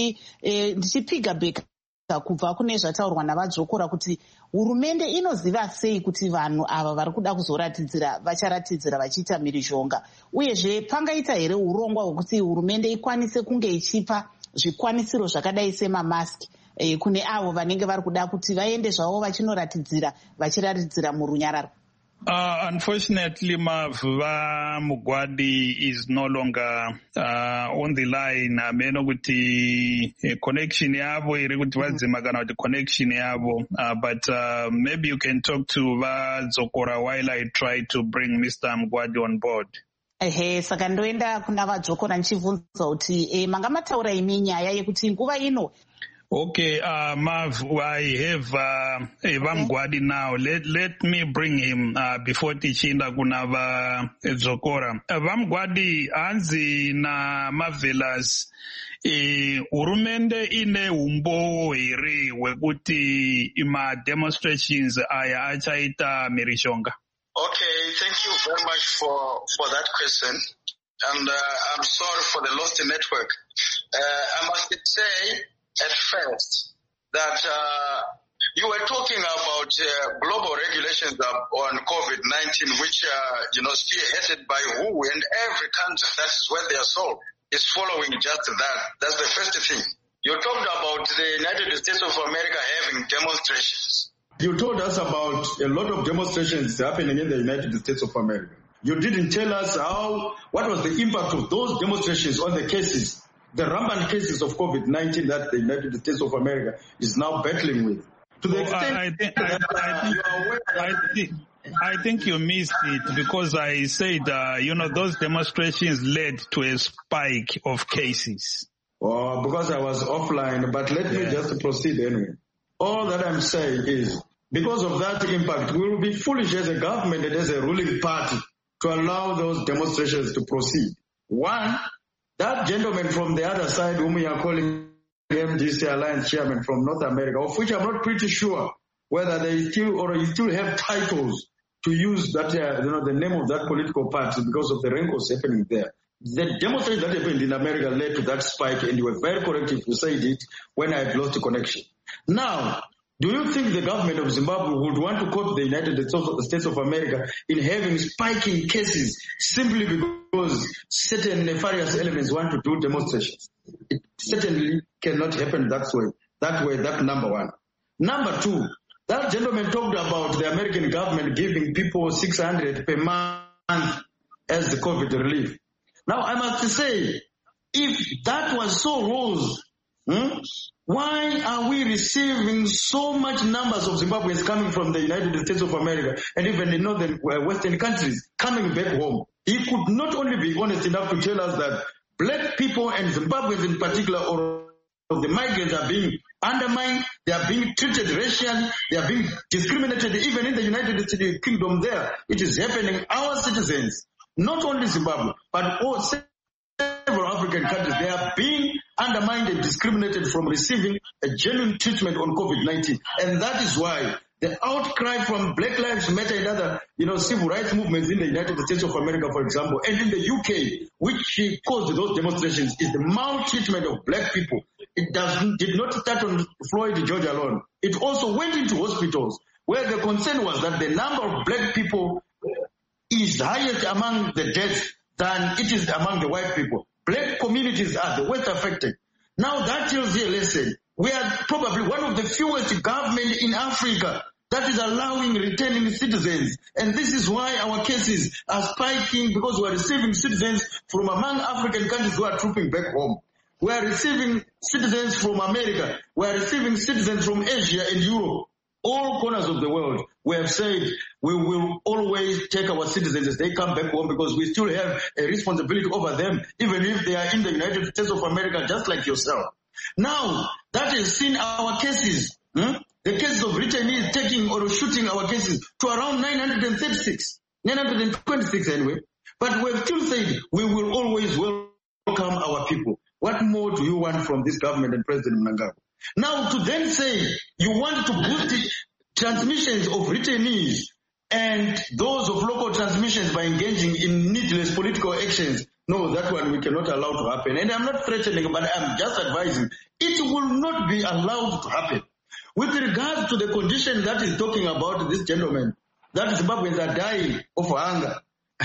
ndichipiga beka kubva kune zvataurwa navadzokora kuti hurumende inoziva sei kuti vanhu ava vari kuda kuzoratidzira vacharatidzira vachiita mhirizhonga, uyezve pangaita here urongwa hwekuti hurumende ikwanise kunge ichipa zvikwanisiro zvakadai semamaski e, kune avo vanenge vari kuda kuti vaende zvavo vachinoratidzira vachiratidzira murunyararo. Uh, unfortunately, Mava Mugwadi is no longer uh, on the line. Ameno kuti connection yabo iri kuti vadzima kana kuti connection yabo. Uh, but uh, maybe you can talk to Dzokora while I try to bring Mister Mugwadi on board. Ehe, saka ndoenda kuna vaDzokora nchibvunza kuti eh, manga mataura imi nyaya yekuti nguva ino. Okay, uh, Mav, I have uh, Vamgwadi now. Let let me bring him uh, before tichinda kunava Dzokora. Uh, Vamgwadi anzi na marvelous. Eh, urumende ine umbo here wekuti ima demonstrations aya achaita mhirizhonga. Okay, thank you very much for for that question, and uh, I'm sorry for the lost network. Uh, I must say at first that uh, you were talking about uh, global regulations on COVID nineteen, which uh, you know spearheaded by W H O, and every country that is where they are sold is following just that. That's the first thing. You talked about the United States of America having demonstrations. You told us about a lot of demonstrations happening in the United States of America. You didn't tell us how, what was the impact of those demonstrations on the cases, the rampant cases of COVID nineteen that the United States of America is now battling with. To the oh, extent I, think, that I, I, uh, think, you are aware that I, think, I think you missed it because I said, uh, you know, those demonstrations led to a spike of cases. Oh, because I was offline, but let yeah. me just proceed anyway. All that I'm saying is, because of that impact, we will be foolish as a government and as a ruling party to allow those demonstrations to proceed. One, that gentleman from the other side whom we are calling M D C Alliance chairman from North America, of which I'm not pretty sure whether they still or you still have titles to use that, uh, you know, the name of that political party because of the rancors happening there. The demonstration that happened in America led to that spike, and you were very correct if you said it when I had lost the connection. Now, do you think the government of Zimbabwe would want to copy the United States of America in having spiking cases simply because certain nefarious elements want to do demonstrations? It certainly cannot happen that way. That way, that's number one. Number two, that gentleman talked about the American government giving people six hundred per month as the COVID relief. Now, I must say, if that was so rose, hmm, why are we receiving so much numbers of Zimbabweans coming from the United States of America and even the northern Western countries coming back home? He could not only be honest enough to tell us that black people and Zimbabweans in particular, or the migrants, are being undermined, they are being treated racially, they are being discriminated even in the United States Kingdom there. It is happening. Our citizens, not only Zimbabwe, but all several African countries, they are being undermined and discriminated from receiving a genuine treatment on COVID nineteen. And that is why the outcry from Black Lives Matter and other, you know, civil rights movements in the United States of America, for example, and in the U K, which caused those demonstrations, is the maltreatment of black people. It does, did not start on Floyd George alone. It also went into hospitals where the concern was that the number of black people is highest among the deaths than it is among the white people. Black communities are the worst affected. Now that tells you a lesson. We are probably one of the fewest governments in Africa that is allowing returning citizens. And this is why our cases are spiking, because we are receiving citizens from among African countries who are trooping back home. We are receiving citizens from America. We are receiving citizens from Asia and Europe. All corners of the world, we have said we will always take our citizens as they come back home, because we still have a responsibility over them, even if they are in the United States of America, just like yourself. Now, that has seen our cases, hmm? the cases of returnees taking or shooting our cases to around nine hundred thirty-six, nine hundred twenty-six anyway. But we have still said we will always welcome our people. What more do you want from this government and President Mnangagwa? Now, to then say you want to boost the transmissions of returnees and those of local transmissions by engaging in needless political actions, no, that one we cannot allow to happen. And I'm not threatening, but I'm just advising. It will not be allowed to happen. With regard to the condition that is talking about this gentleman, that Zimbabweans are dying of hunger.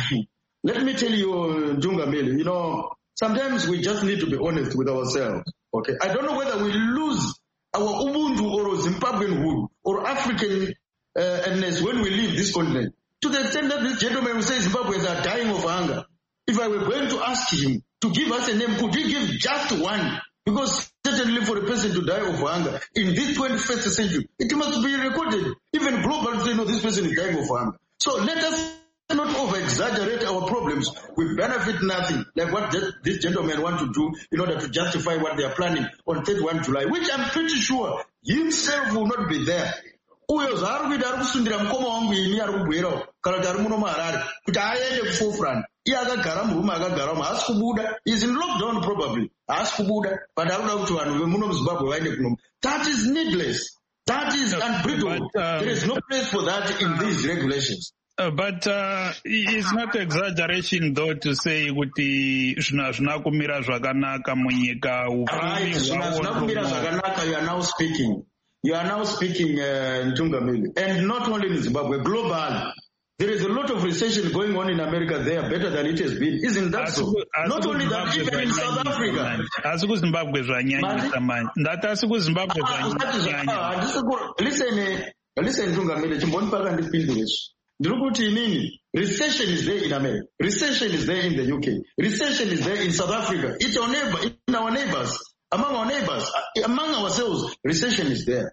Let me tell you, Njungameli, you know, sometimes we just need to be honest with ourselves. Okay, I don't know whether we lose our Ubuntu or Zimbabweanhood or African-ness uh, when we leave this continent. To the extent that this gentleman who says Zimbabweans are dying of hunger, if I were going to ask him to give us a name, could he give just one? Because certainly for a person to die of hunger in this twenty-first century, it must be recorded. Even globally, say, no, this person is dying of hunger. So let us not over-exaggerate our problems. We benefit nothing, like what this gentleman wants to do in order to justify what they are planning on thirty-first of July, which I'm pretty sure himself will not be there. Uyo zarukuita ari kusundira mukoma wangu ini ari kubwerawo kana kuti ari muno muHarare kuti aende kuforefront. Iye akagara murume akagaramo haasi kubuda. Is in lockdown probably. Haasi kubuda. But arikuda kuti vanhu vemuno muZimbabwe vaende kuno. That is needless. That is unbreathable. But, um, there is no place for that in these regulations. Uh, but uh, it's not exaggeration though to say kuti zvina zvina kumira zvakanaka munyika. Right, zvina zvina kumira zvakanaka. You are now speaking. You are now speaking, uh, Njungameli. And not only in Zimbabwe, global. There is a lot of recession going on in America there, better than it has been. Isn't that so? Not only that, even in South Africa. Asi kuZimbabwe zvanyanyisa manje. Ndati asi kuZimbabwe zvanyanyisa. Listen, listen, Njungameli, chimboni paka ndipindure izvi. Ndiri kuti inini, recession is there in America. Recession is there in the U K. Recession is there in South Africa. It's our neighbor, in our neighbors. Among our neighbors, among ourselves, recession is there.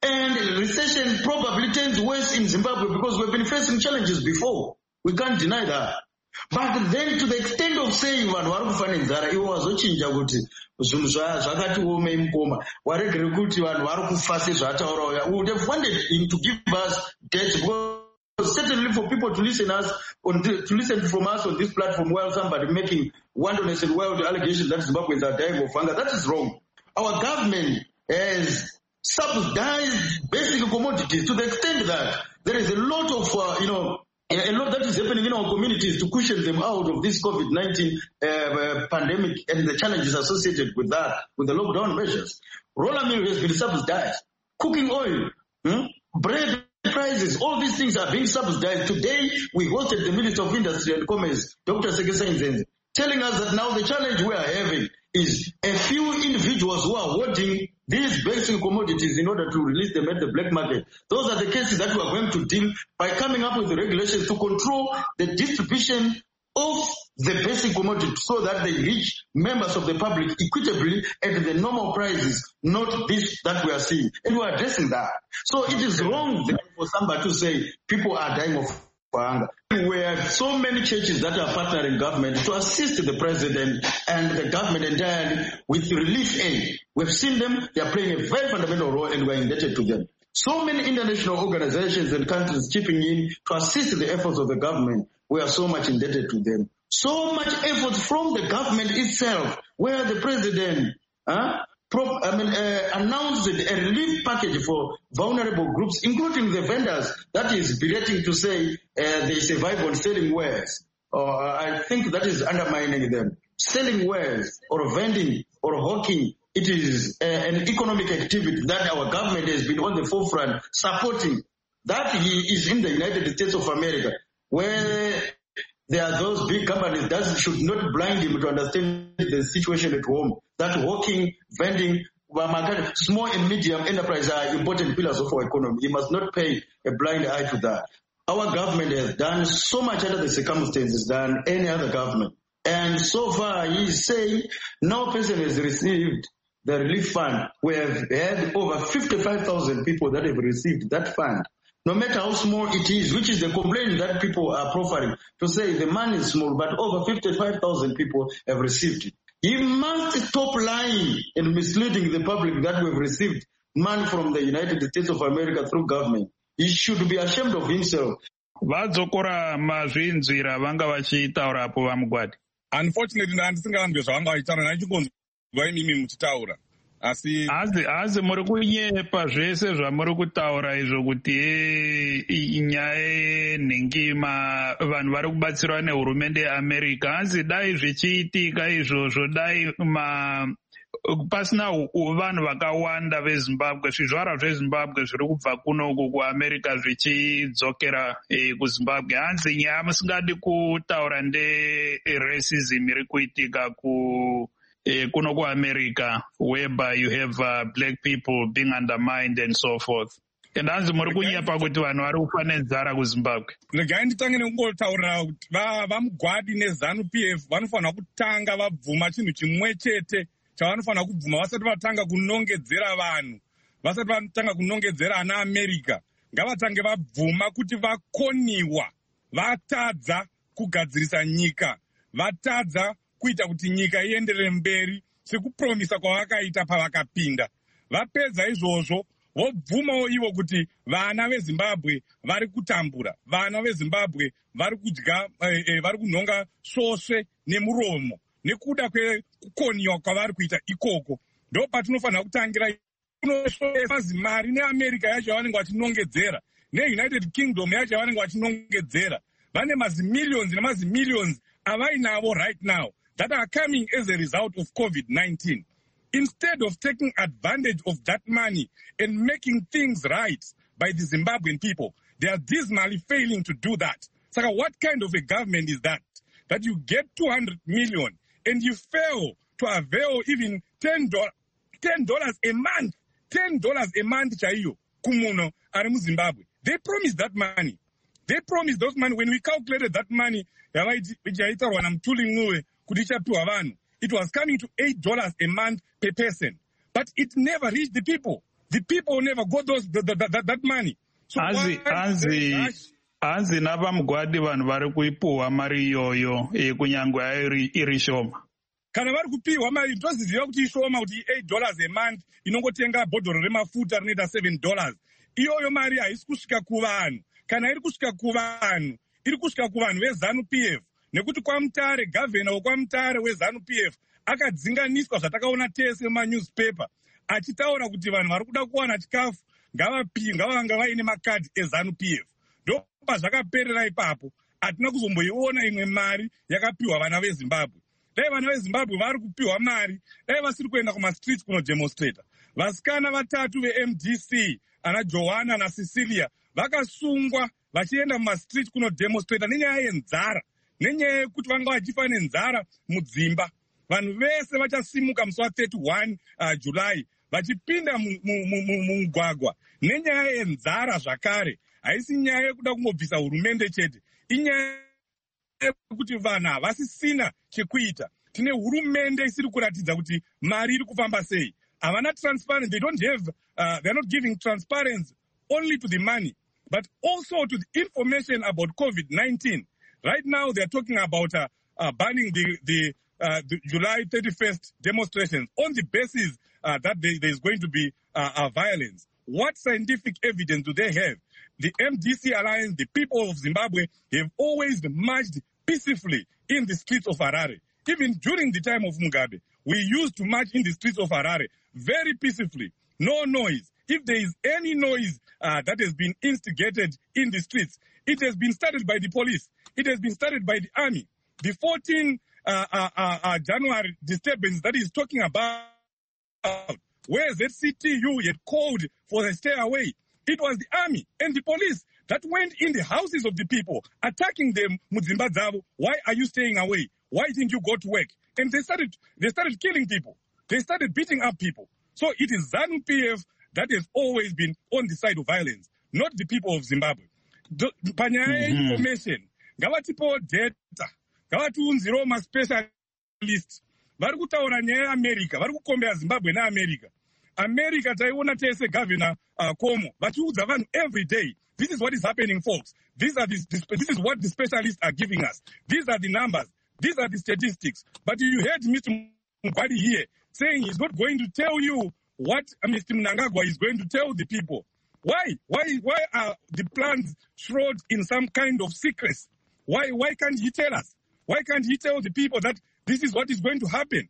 And recession probably turns worse in Zimbabwe because we've been facing challenges before. We can't deny that. But then to the extent of saying vanhu vari kufa nenzara, iwo wazochinja kuti zvinhu zvakati omei mukoma. Waregere kuti vanhu vari kufa sezvataura. We would have wanted him to give us data because certainly for people to listen us on the, to listen from us on this platform while somebody making wilderness and wild allegations that Zimbabweans are dying of hunger, that is wrong. our government has subsidized basic commodities to the extent that there is a lot of, uh, you know, a lot that is happening in our communities to cushion them out of this COVID nineteen uh, uh, pandemic and the challenges associated with that, with the lockdown measures. Roller milk has been subsidized. Cooking oil, hmm? bread prices, all these things are being subsidized. Today, we hosted the Minister of Industry and Commerce, Doctor Sekesa Nzenze, telling us that now the challenge we are having is a few individuals who are holding these basic commodities in order to release them at the black market. Those are the cases that we are going to deal by coming up with the regulations to control the distribution of the basic commodities so that they reach members of the public equitably at the normal prices, not this that we are seeing. And we are addressing that. So it is wrong for somebody to say people are dying of hunger. We have so many churches that are partnering government to assist the president and the government entirely with relief aid. We've seen them, they are playing a very fundamental role and we're indebted to them. So many international organizations and countries chipping in to assist the efforts of the government. We are so much indebted to them. So much effort from the government itself, where the president uh, pro- I mean, uh, announced a relief package for vulnerable groups, including the vendors, that is berating to say uh, they survive on selling wares. Uh, I think that is undermining them. Selling wares or vending or hawking, it is uh, an economic activity that our government has been on the forefront supporting. That he is in the United States of America, where there are those big companies that should not blind him to understand the situation at home. That hawking, vending, small and medium enterprise are important pillars of our economy. You must not pay a blind eye to that. Our government has done so much under the circumstances than any other government. And so far, he is saying no person has received the relief fund. We have had over fifty-five thousand people that have received that fund. No matter how small it is, which is the complaint that people are profiling, to say the money is small, but over fifty-five thousand people have received it. He must stop lying and misleading the public that we've received money from the United States of America through government. He should be ashamed of himself. Vadzokora mazvinzwira vanga vachitaurapo vaMugwadi. Unfortunately, handisingarambe zvavanga vachitaura, ndichingonzwa imimi muchitaura. Asi hazi muri kunyepa zvese zvamuri kutaura izvo kuti nyaya yenhingima vanhu vari kubatsirwa nehurumende yeAmerica. Hanzi dai zvichiitika izvozvo, dai ma pasina vanhu vakawanda veZimbabwe, zvizvarwa zveZimbabwe zviri kubva kunoku kuAmerica zvichidzokera kuZimbabwe. Hanzi nyaya musingadi kutaura nde-racism iri kuitika ku kuno kuAmerica, whereby you have uh, black people being undermined and so forth. And hanzi muri kunyepa kuti vanhu vari kufa nenzara kuZimbabwe. Regai nditange nekungotaurira kuti vaMugwadi neZANU P F vanofanira kutanga vabvuma chinhu chimwe chete chavanofanira kubvuma vasati vatanga kunongedzera vanhu, vasati vatanga kunongedzera ana America. Ngavatange vabvuma kuti vakoniwa, vatadza kugadzirisa nyika, vatadza kuita kuti nyika ienderere mberi sekupromisa kwavakaita pavakapinda. Vapedza izvozvo vobvumawo ivo kuti vana veZimbabwe vari kutambura, vana veZimbabwe vari kudya eh, eh, vari kunhonga svosve nemuromo nekuda kwekukoniwa kwavari kuita ikoko. Ndo patinofanira kutangira kunoshesa mari neAmerica yacho yavanenge vachinongedzera, neUnited Kingdom yacho yavanenge vachinongedzera. Vane mazimillions nemazimillions avainavo right now that are coming as a result of COVID nineteen. Instead of taking advantage of that money and making things right by the Zimbabwean people, they are dismally failing to do that. So what kind of a government is that? That you get two hundred million and you fail to avail even ten dollars a month. ten dollars a month chaiyo kumuno ari muZimbabwe. They promised that money. They promised those money. When we calculated that money, it was coming to eight dollars a month per person. But it never reached the people. The people never got those the, the, the, that money. So Anzi, anzi, anzi navaMugwadi vanhu vari kuipuwa mari iyoyo kunyangwe iri shoma. Kana vari kupiwa mari toziziva kuti ishoma, kuti eight dollars a month inongotenga bhodhoro remafuta rinoita seven dollars. Iyoyo mari haisi kusvika kuvanhu. Kana iri kusvika kuvanhu, iri kusvika kuvanhu veZANU P F. Nekuti kwaMutare, gavhena wekwaMutare weZANU P F akadzinganiswa zvatakaona tese mumanewspaper achitaura kuti vanhu vari kuda kuwana chikafu ngavapi ngavanga vaine makadhi ezanu P F. Ndopa zvakaperera ipapo. Hatina kuzomboiona imwe mari yakapiwa vana veZimbabwe. Dai vana veZimbabwe vari kupiwa mari, dai vasiri kuenda kumastreets kunodemonstrata. Vasikana vatatu ve-M D C, ana Johanna na Cecilia, vakasungwa vachienda mumastreets kunodemonstrata nenyaya yenzara, nenyaya yekuti vanga vachifa nenzara mudzimba. Vanhu vese vachasimuka musi wa-thirty-one uh, July vachipinda mumugwagwa nenyaya yenzara zvakare. Haisi nyaya yekuda kungobvisa hurumende chete. Inyaya yekuti vanhu havasisina chekuita. Tine hurumende isiri kuratidza kuti mari iri kufamba sei. Havana transparency. They don't have, uh, they're not giving transparency only to the money, but also to the information about COVID nineteen. Right now, they're talking about uh, uh, banning the, the, uh, the July thirty-first demonstrations on the basis uh, that there, there's going to be uh, uh, violence. What scientific evidence do they have? The M D C Alliance, the people of Zimbabwe, have always marched peacefully in the streets of Harare. Even during the time of Mugabe, we used to march in the streets of Harare very peacefully, no noise. If there is any noise uh, that has been instigated in the streets, it has been started by the police. It has been started by the army. The fourteenth uh, uh, uh, January disturbance that he's talking about, where Z C T U had called for a stay away, it was the army and the police that went in the houses of the people, attacking them. Mudzimba dzavo, why are you staying away? Why didn't you go to work? And they started, they started killing people. They started beating up people. So it is ZANU P F that has always been on the side of violence, not the people of Zimbabwe. Panyaya mm-hmm. information, ngavatipo data, ngavatiunzirewo ma-specialist. Vari kutaura nyaya yeAmerica, vari kukombera Zimbabwe naAmerica. America taiona tese Governor uh, Cuomo, vachiudza vanhu every day. This is what is happening, folks. These are the, this is what the specialists are giving us. These are the numbers. These are the statistics. But you heard Mister Mugwadi here saying he's not going to tell you what Mister Mnangagwa is going to tell the people. Why? Why? Why are the plans shrouded in some kind of secrecy? Why? Why can't he tell us? Why can't he tell the people that this is what is going to happen?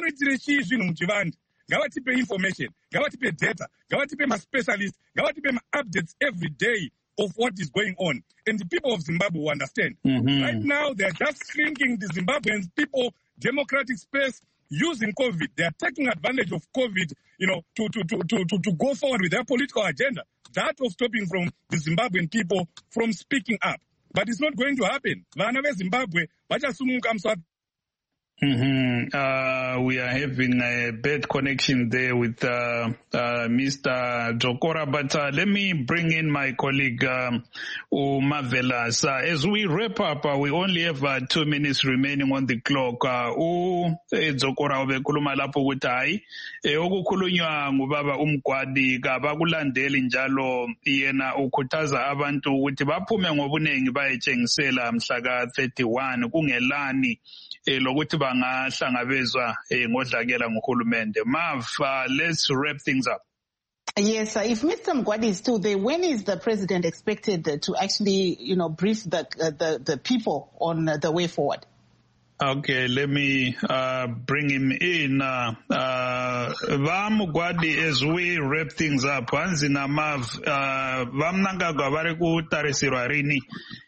Ngavatipe information, ngavatipe data, ngavatipe ma-specialists, ngavatipe ma-updates every day of what is going on. And the people of Zimbabwe will understand. Mm-hmm. Right now, they're just shrinking the Zimbabweans people democratic space using COVID. They are taking advantage of COVID, you know, to, to, to, to, to, to go forward with their political agenda. That was stopping from the Zimbabwean people from speaking up. But it's not going to happen. Vana ve Zimbabwe, vachasumuka mswa. Mm-hmm. Uh, we are having a bad connection there with uh, uh, Mister Dzokora, but uh, let me bring in my colleague um, Umavelas. Uh, as we wrap up, uh, we only have uh, two minutes remaining on the clock. Uh, u Dzokora ubekhuluma lapho ukuthi hayi okukhulunywa ngubaba uMgwadi kabakulandeli njalo yena ukhuthaza abantu ukuthi baphume ngobunengi bayetshengisela mhla ka thirty-one kungelani lokuthi bangahlangabezwa ngodlakela ngohulumende. Mav, uh, let's wrap things up. Yes, uh, if Mister Mgwadi is still there, when is the president expected to actually, you know, brief the uh, the, the people on uh, the way forward? Okay, let me uh, bring him in. Uh, uh, Mgwadi, as we wrap things up, Hanzi na Mav, Vamnangagwa vari kutarisirwa rini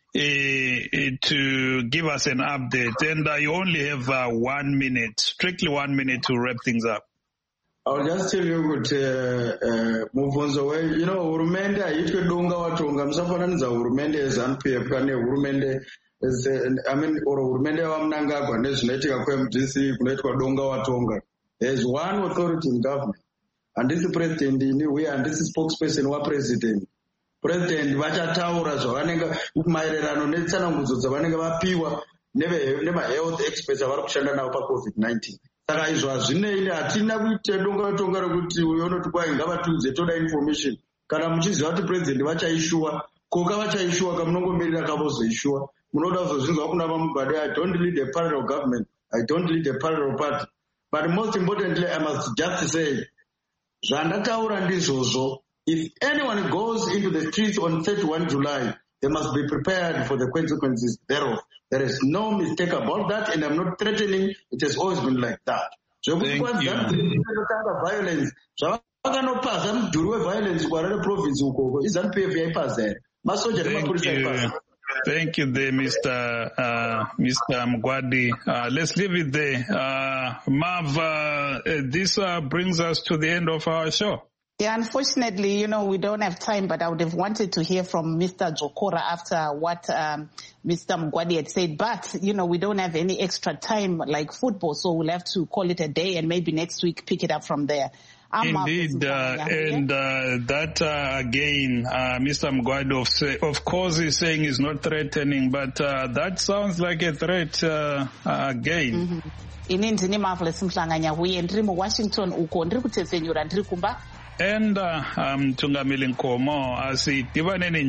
to give us an update, and uh, you only have uh, one minute, strictly one minute to wrap things up. I'll just tell you what, mubvunzo we, you know, hurumende haitwe donga watonga, musafananidza hurumende yeZANU P F kane hurumende, I mean, or hurumende waMnangagwa nezvinoitika ku-M D C kunoitwa donga watonga. There's one authority in government, and this is president in we, and this is spokesperson wa president. President vachataura zvavanenge maererano netsanangudzo dzavanenge vapiwa neva-health experts avari kushanda navo paCovid nineteen. Saka izvo hazvinei, hatina kuita donga tonga rekuti uyo unoti kwai ngavatiudze toda information. Kana muchiziva kuti president vachaishuwa, koka vachaishuwa kamunongomirira kavozoishuwa. Munoda kuzozvinzwa kuna vaMugwadi, I don't lead a parallel government, I don't lead a parallel party. But most importantly, I must just say, zvandataura ndizvozvo. If anyone goes into the streets on thirty-one July they must be prepared for the consequences thereof. There is no mistake about that, and I'm not threatening. It has always been like that. So Thank you. Violence. So akanopasa mudhuri weviolence kuharare province ukoko izanu P F yaipaza here masoja nemapurisa aipaza. Thank you there, Mister Uh, Mister Mugwadi. Uh, let's leave it there. Uh, Mav, uh, this uh, brings us to the end of our show. Yeah, unfortunately, you know, we don't have time, but I would have wanted to hear from Mister Jokora after what um, Mister Mugwadi had said. But, you know, we don't have any extra time like football, so we'll have to call it a day and maybe next week pick it up from there. I'm Indeed, uh, and uh, that uh, again, uh, Mister Mugwadi of, say, of course is saying is not threatening, but uh, that sounds like a threat uh, uh, again. Ini ndini Marvelous Mhlanganya huye ndiri mu Washington uko ndiri kutsetsenyura ndiri kumba. And uh, um, Tungamili Nkomo, as it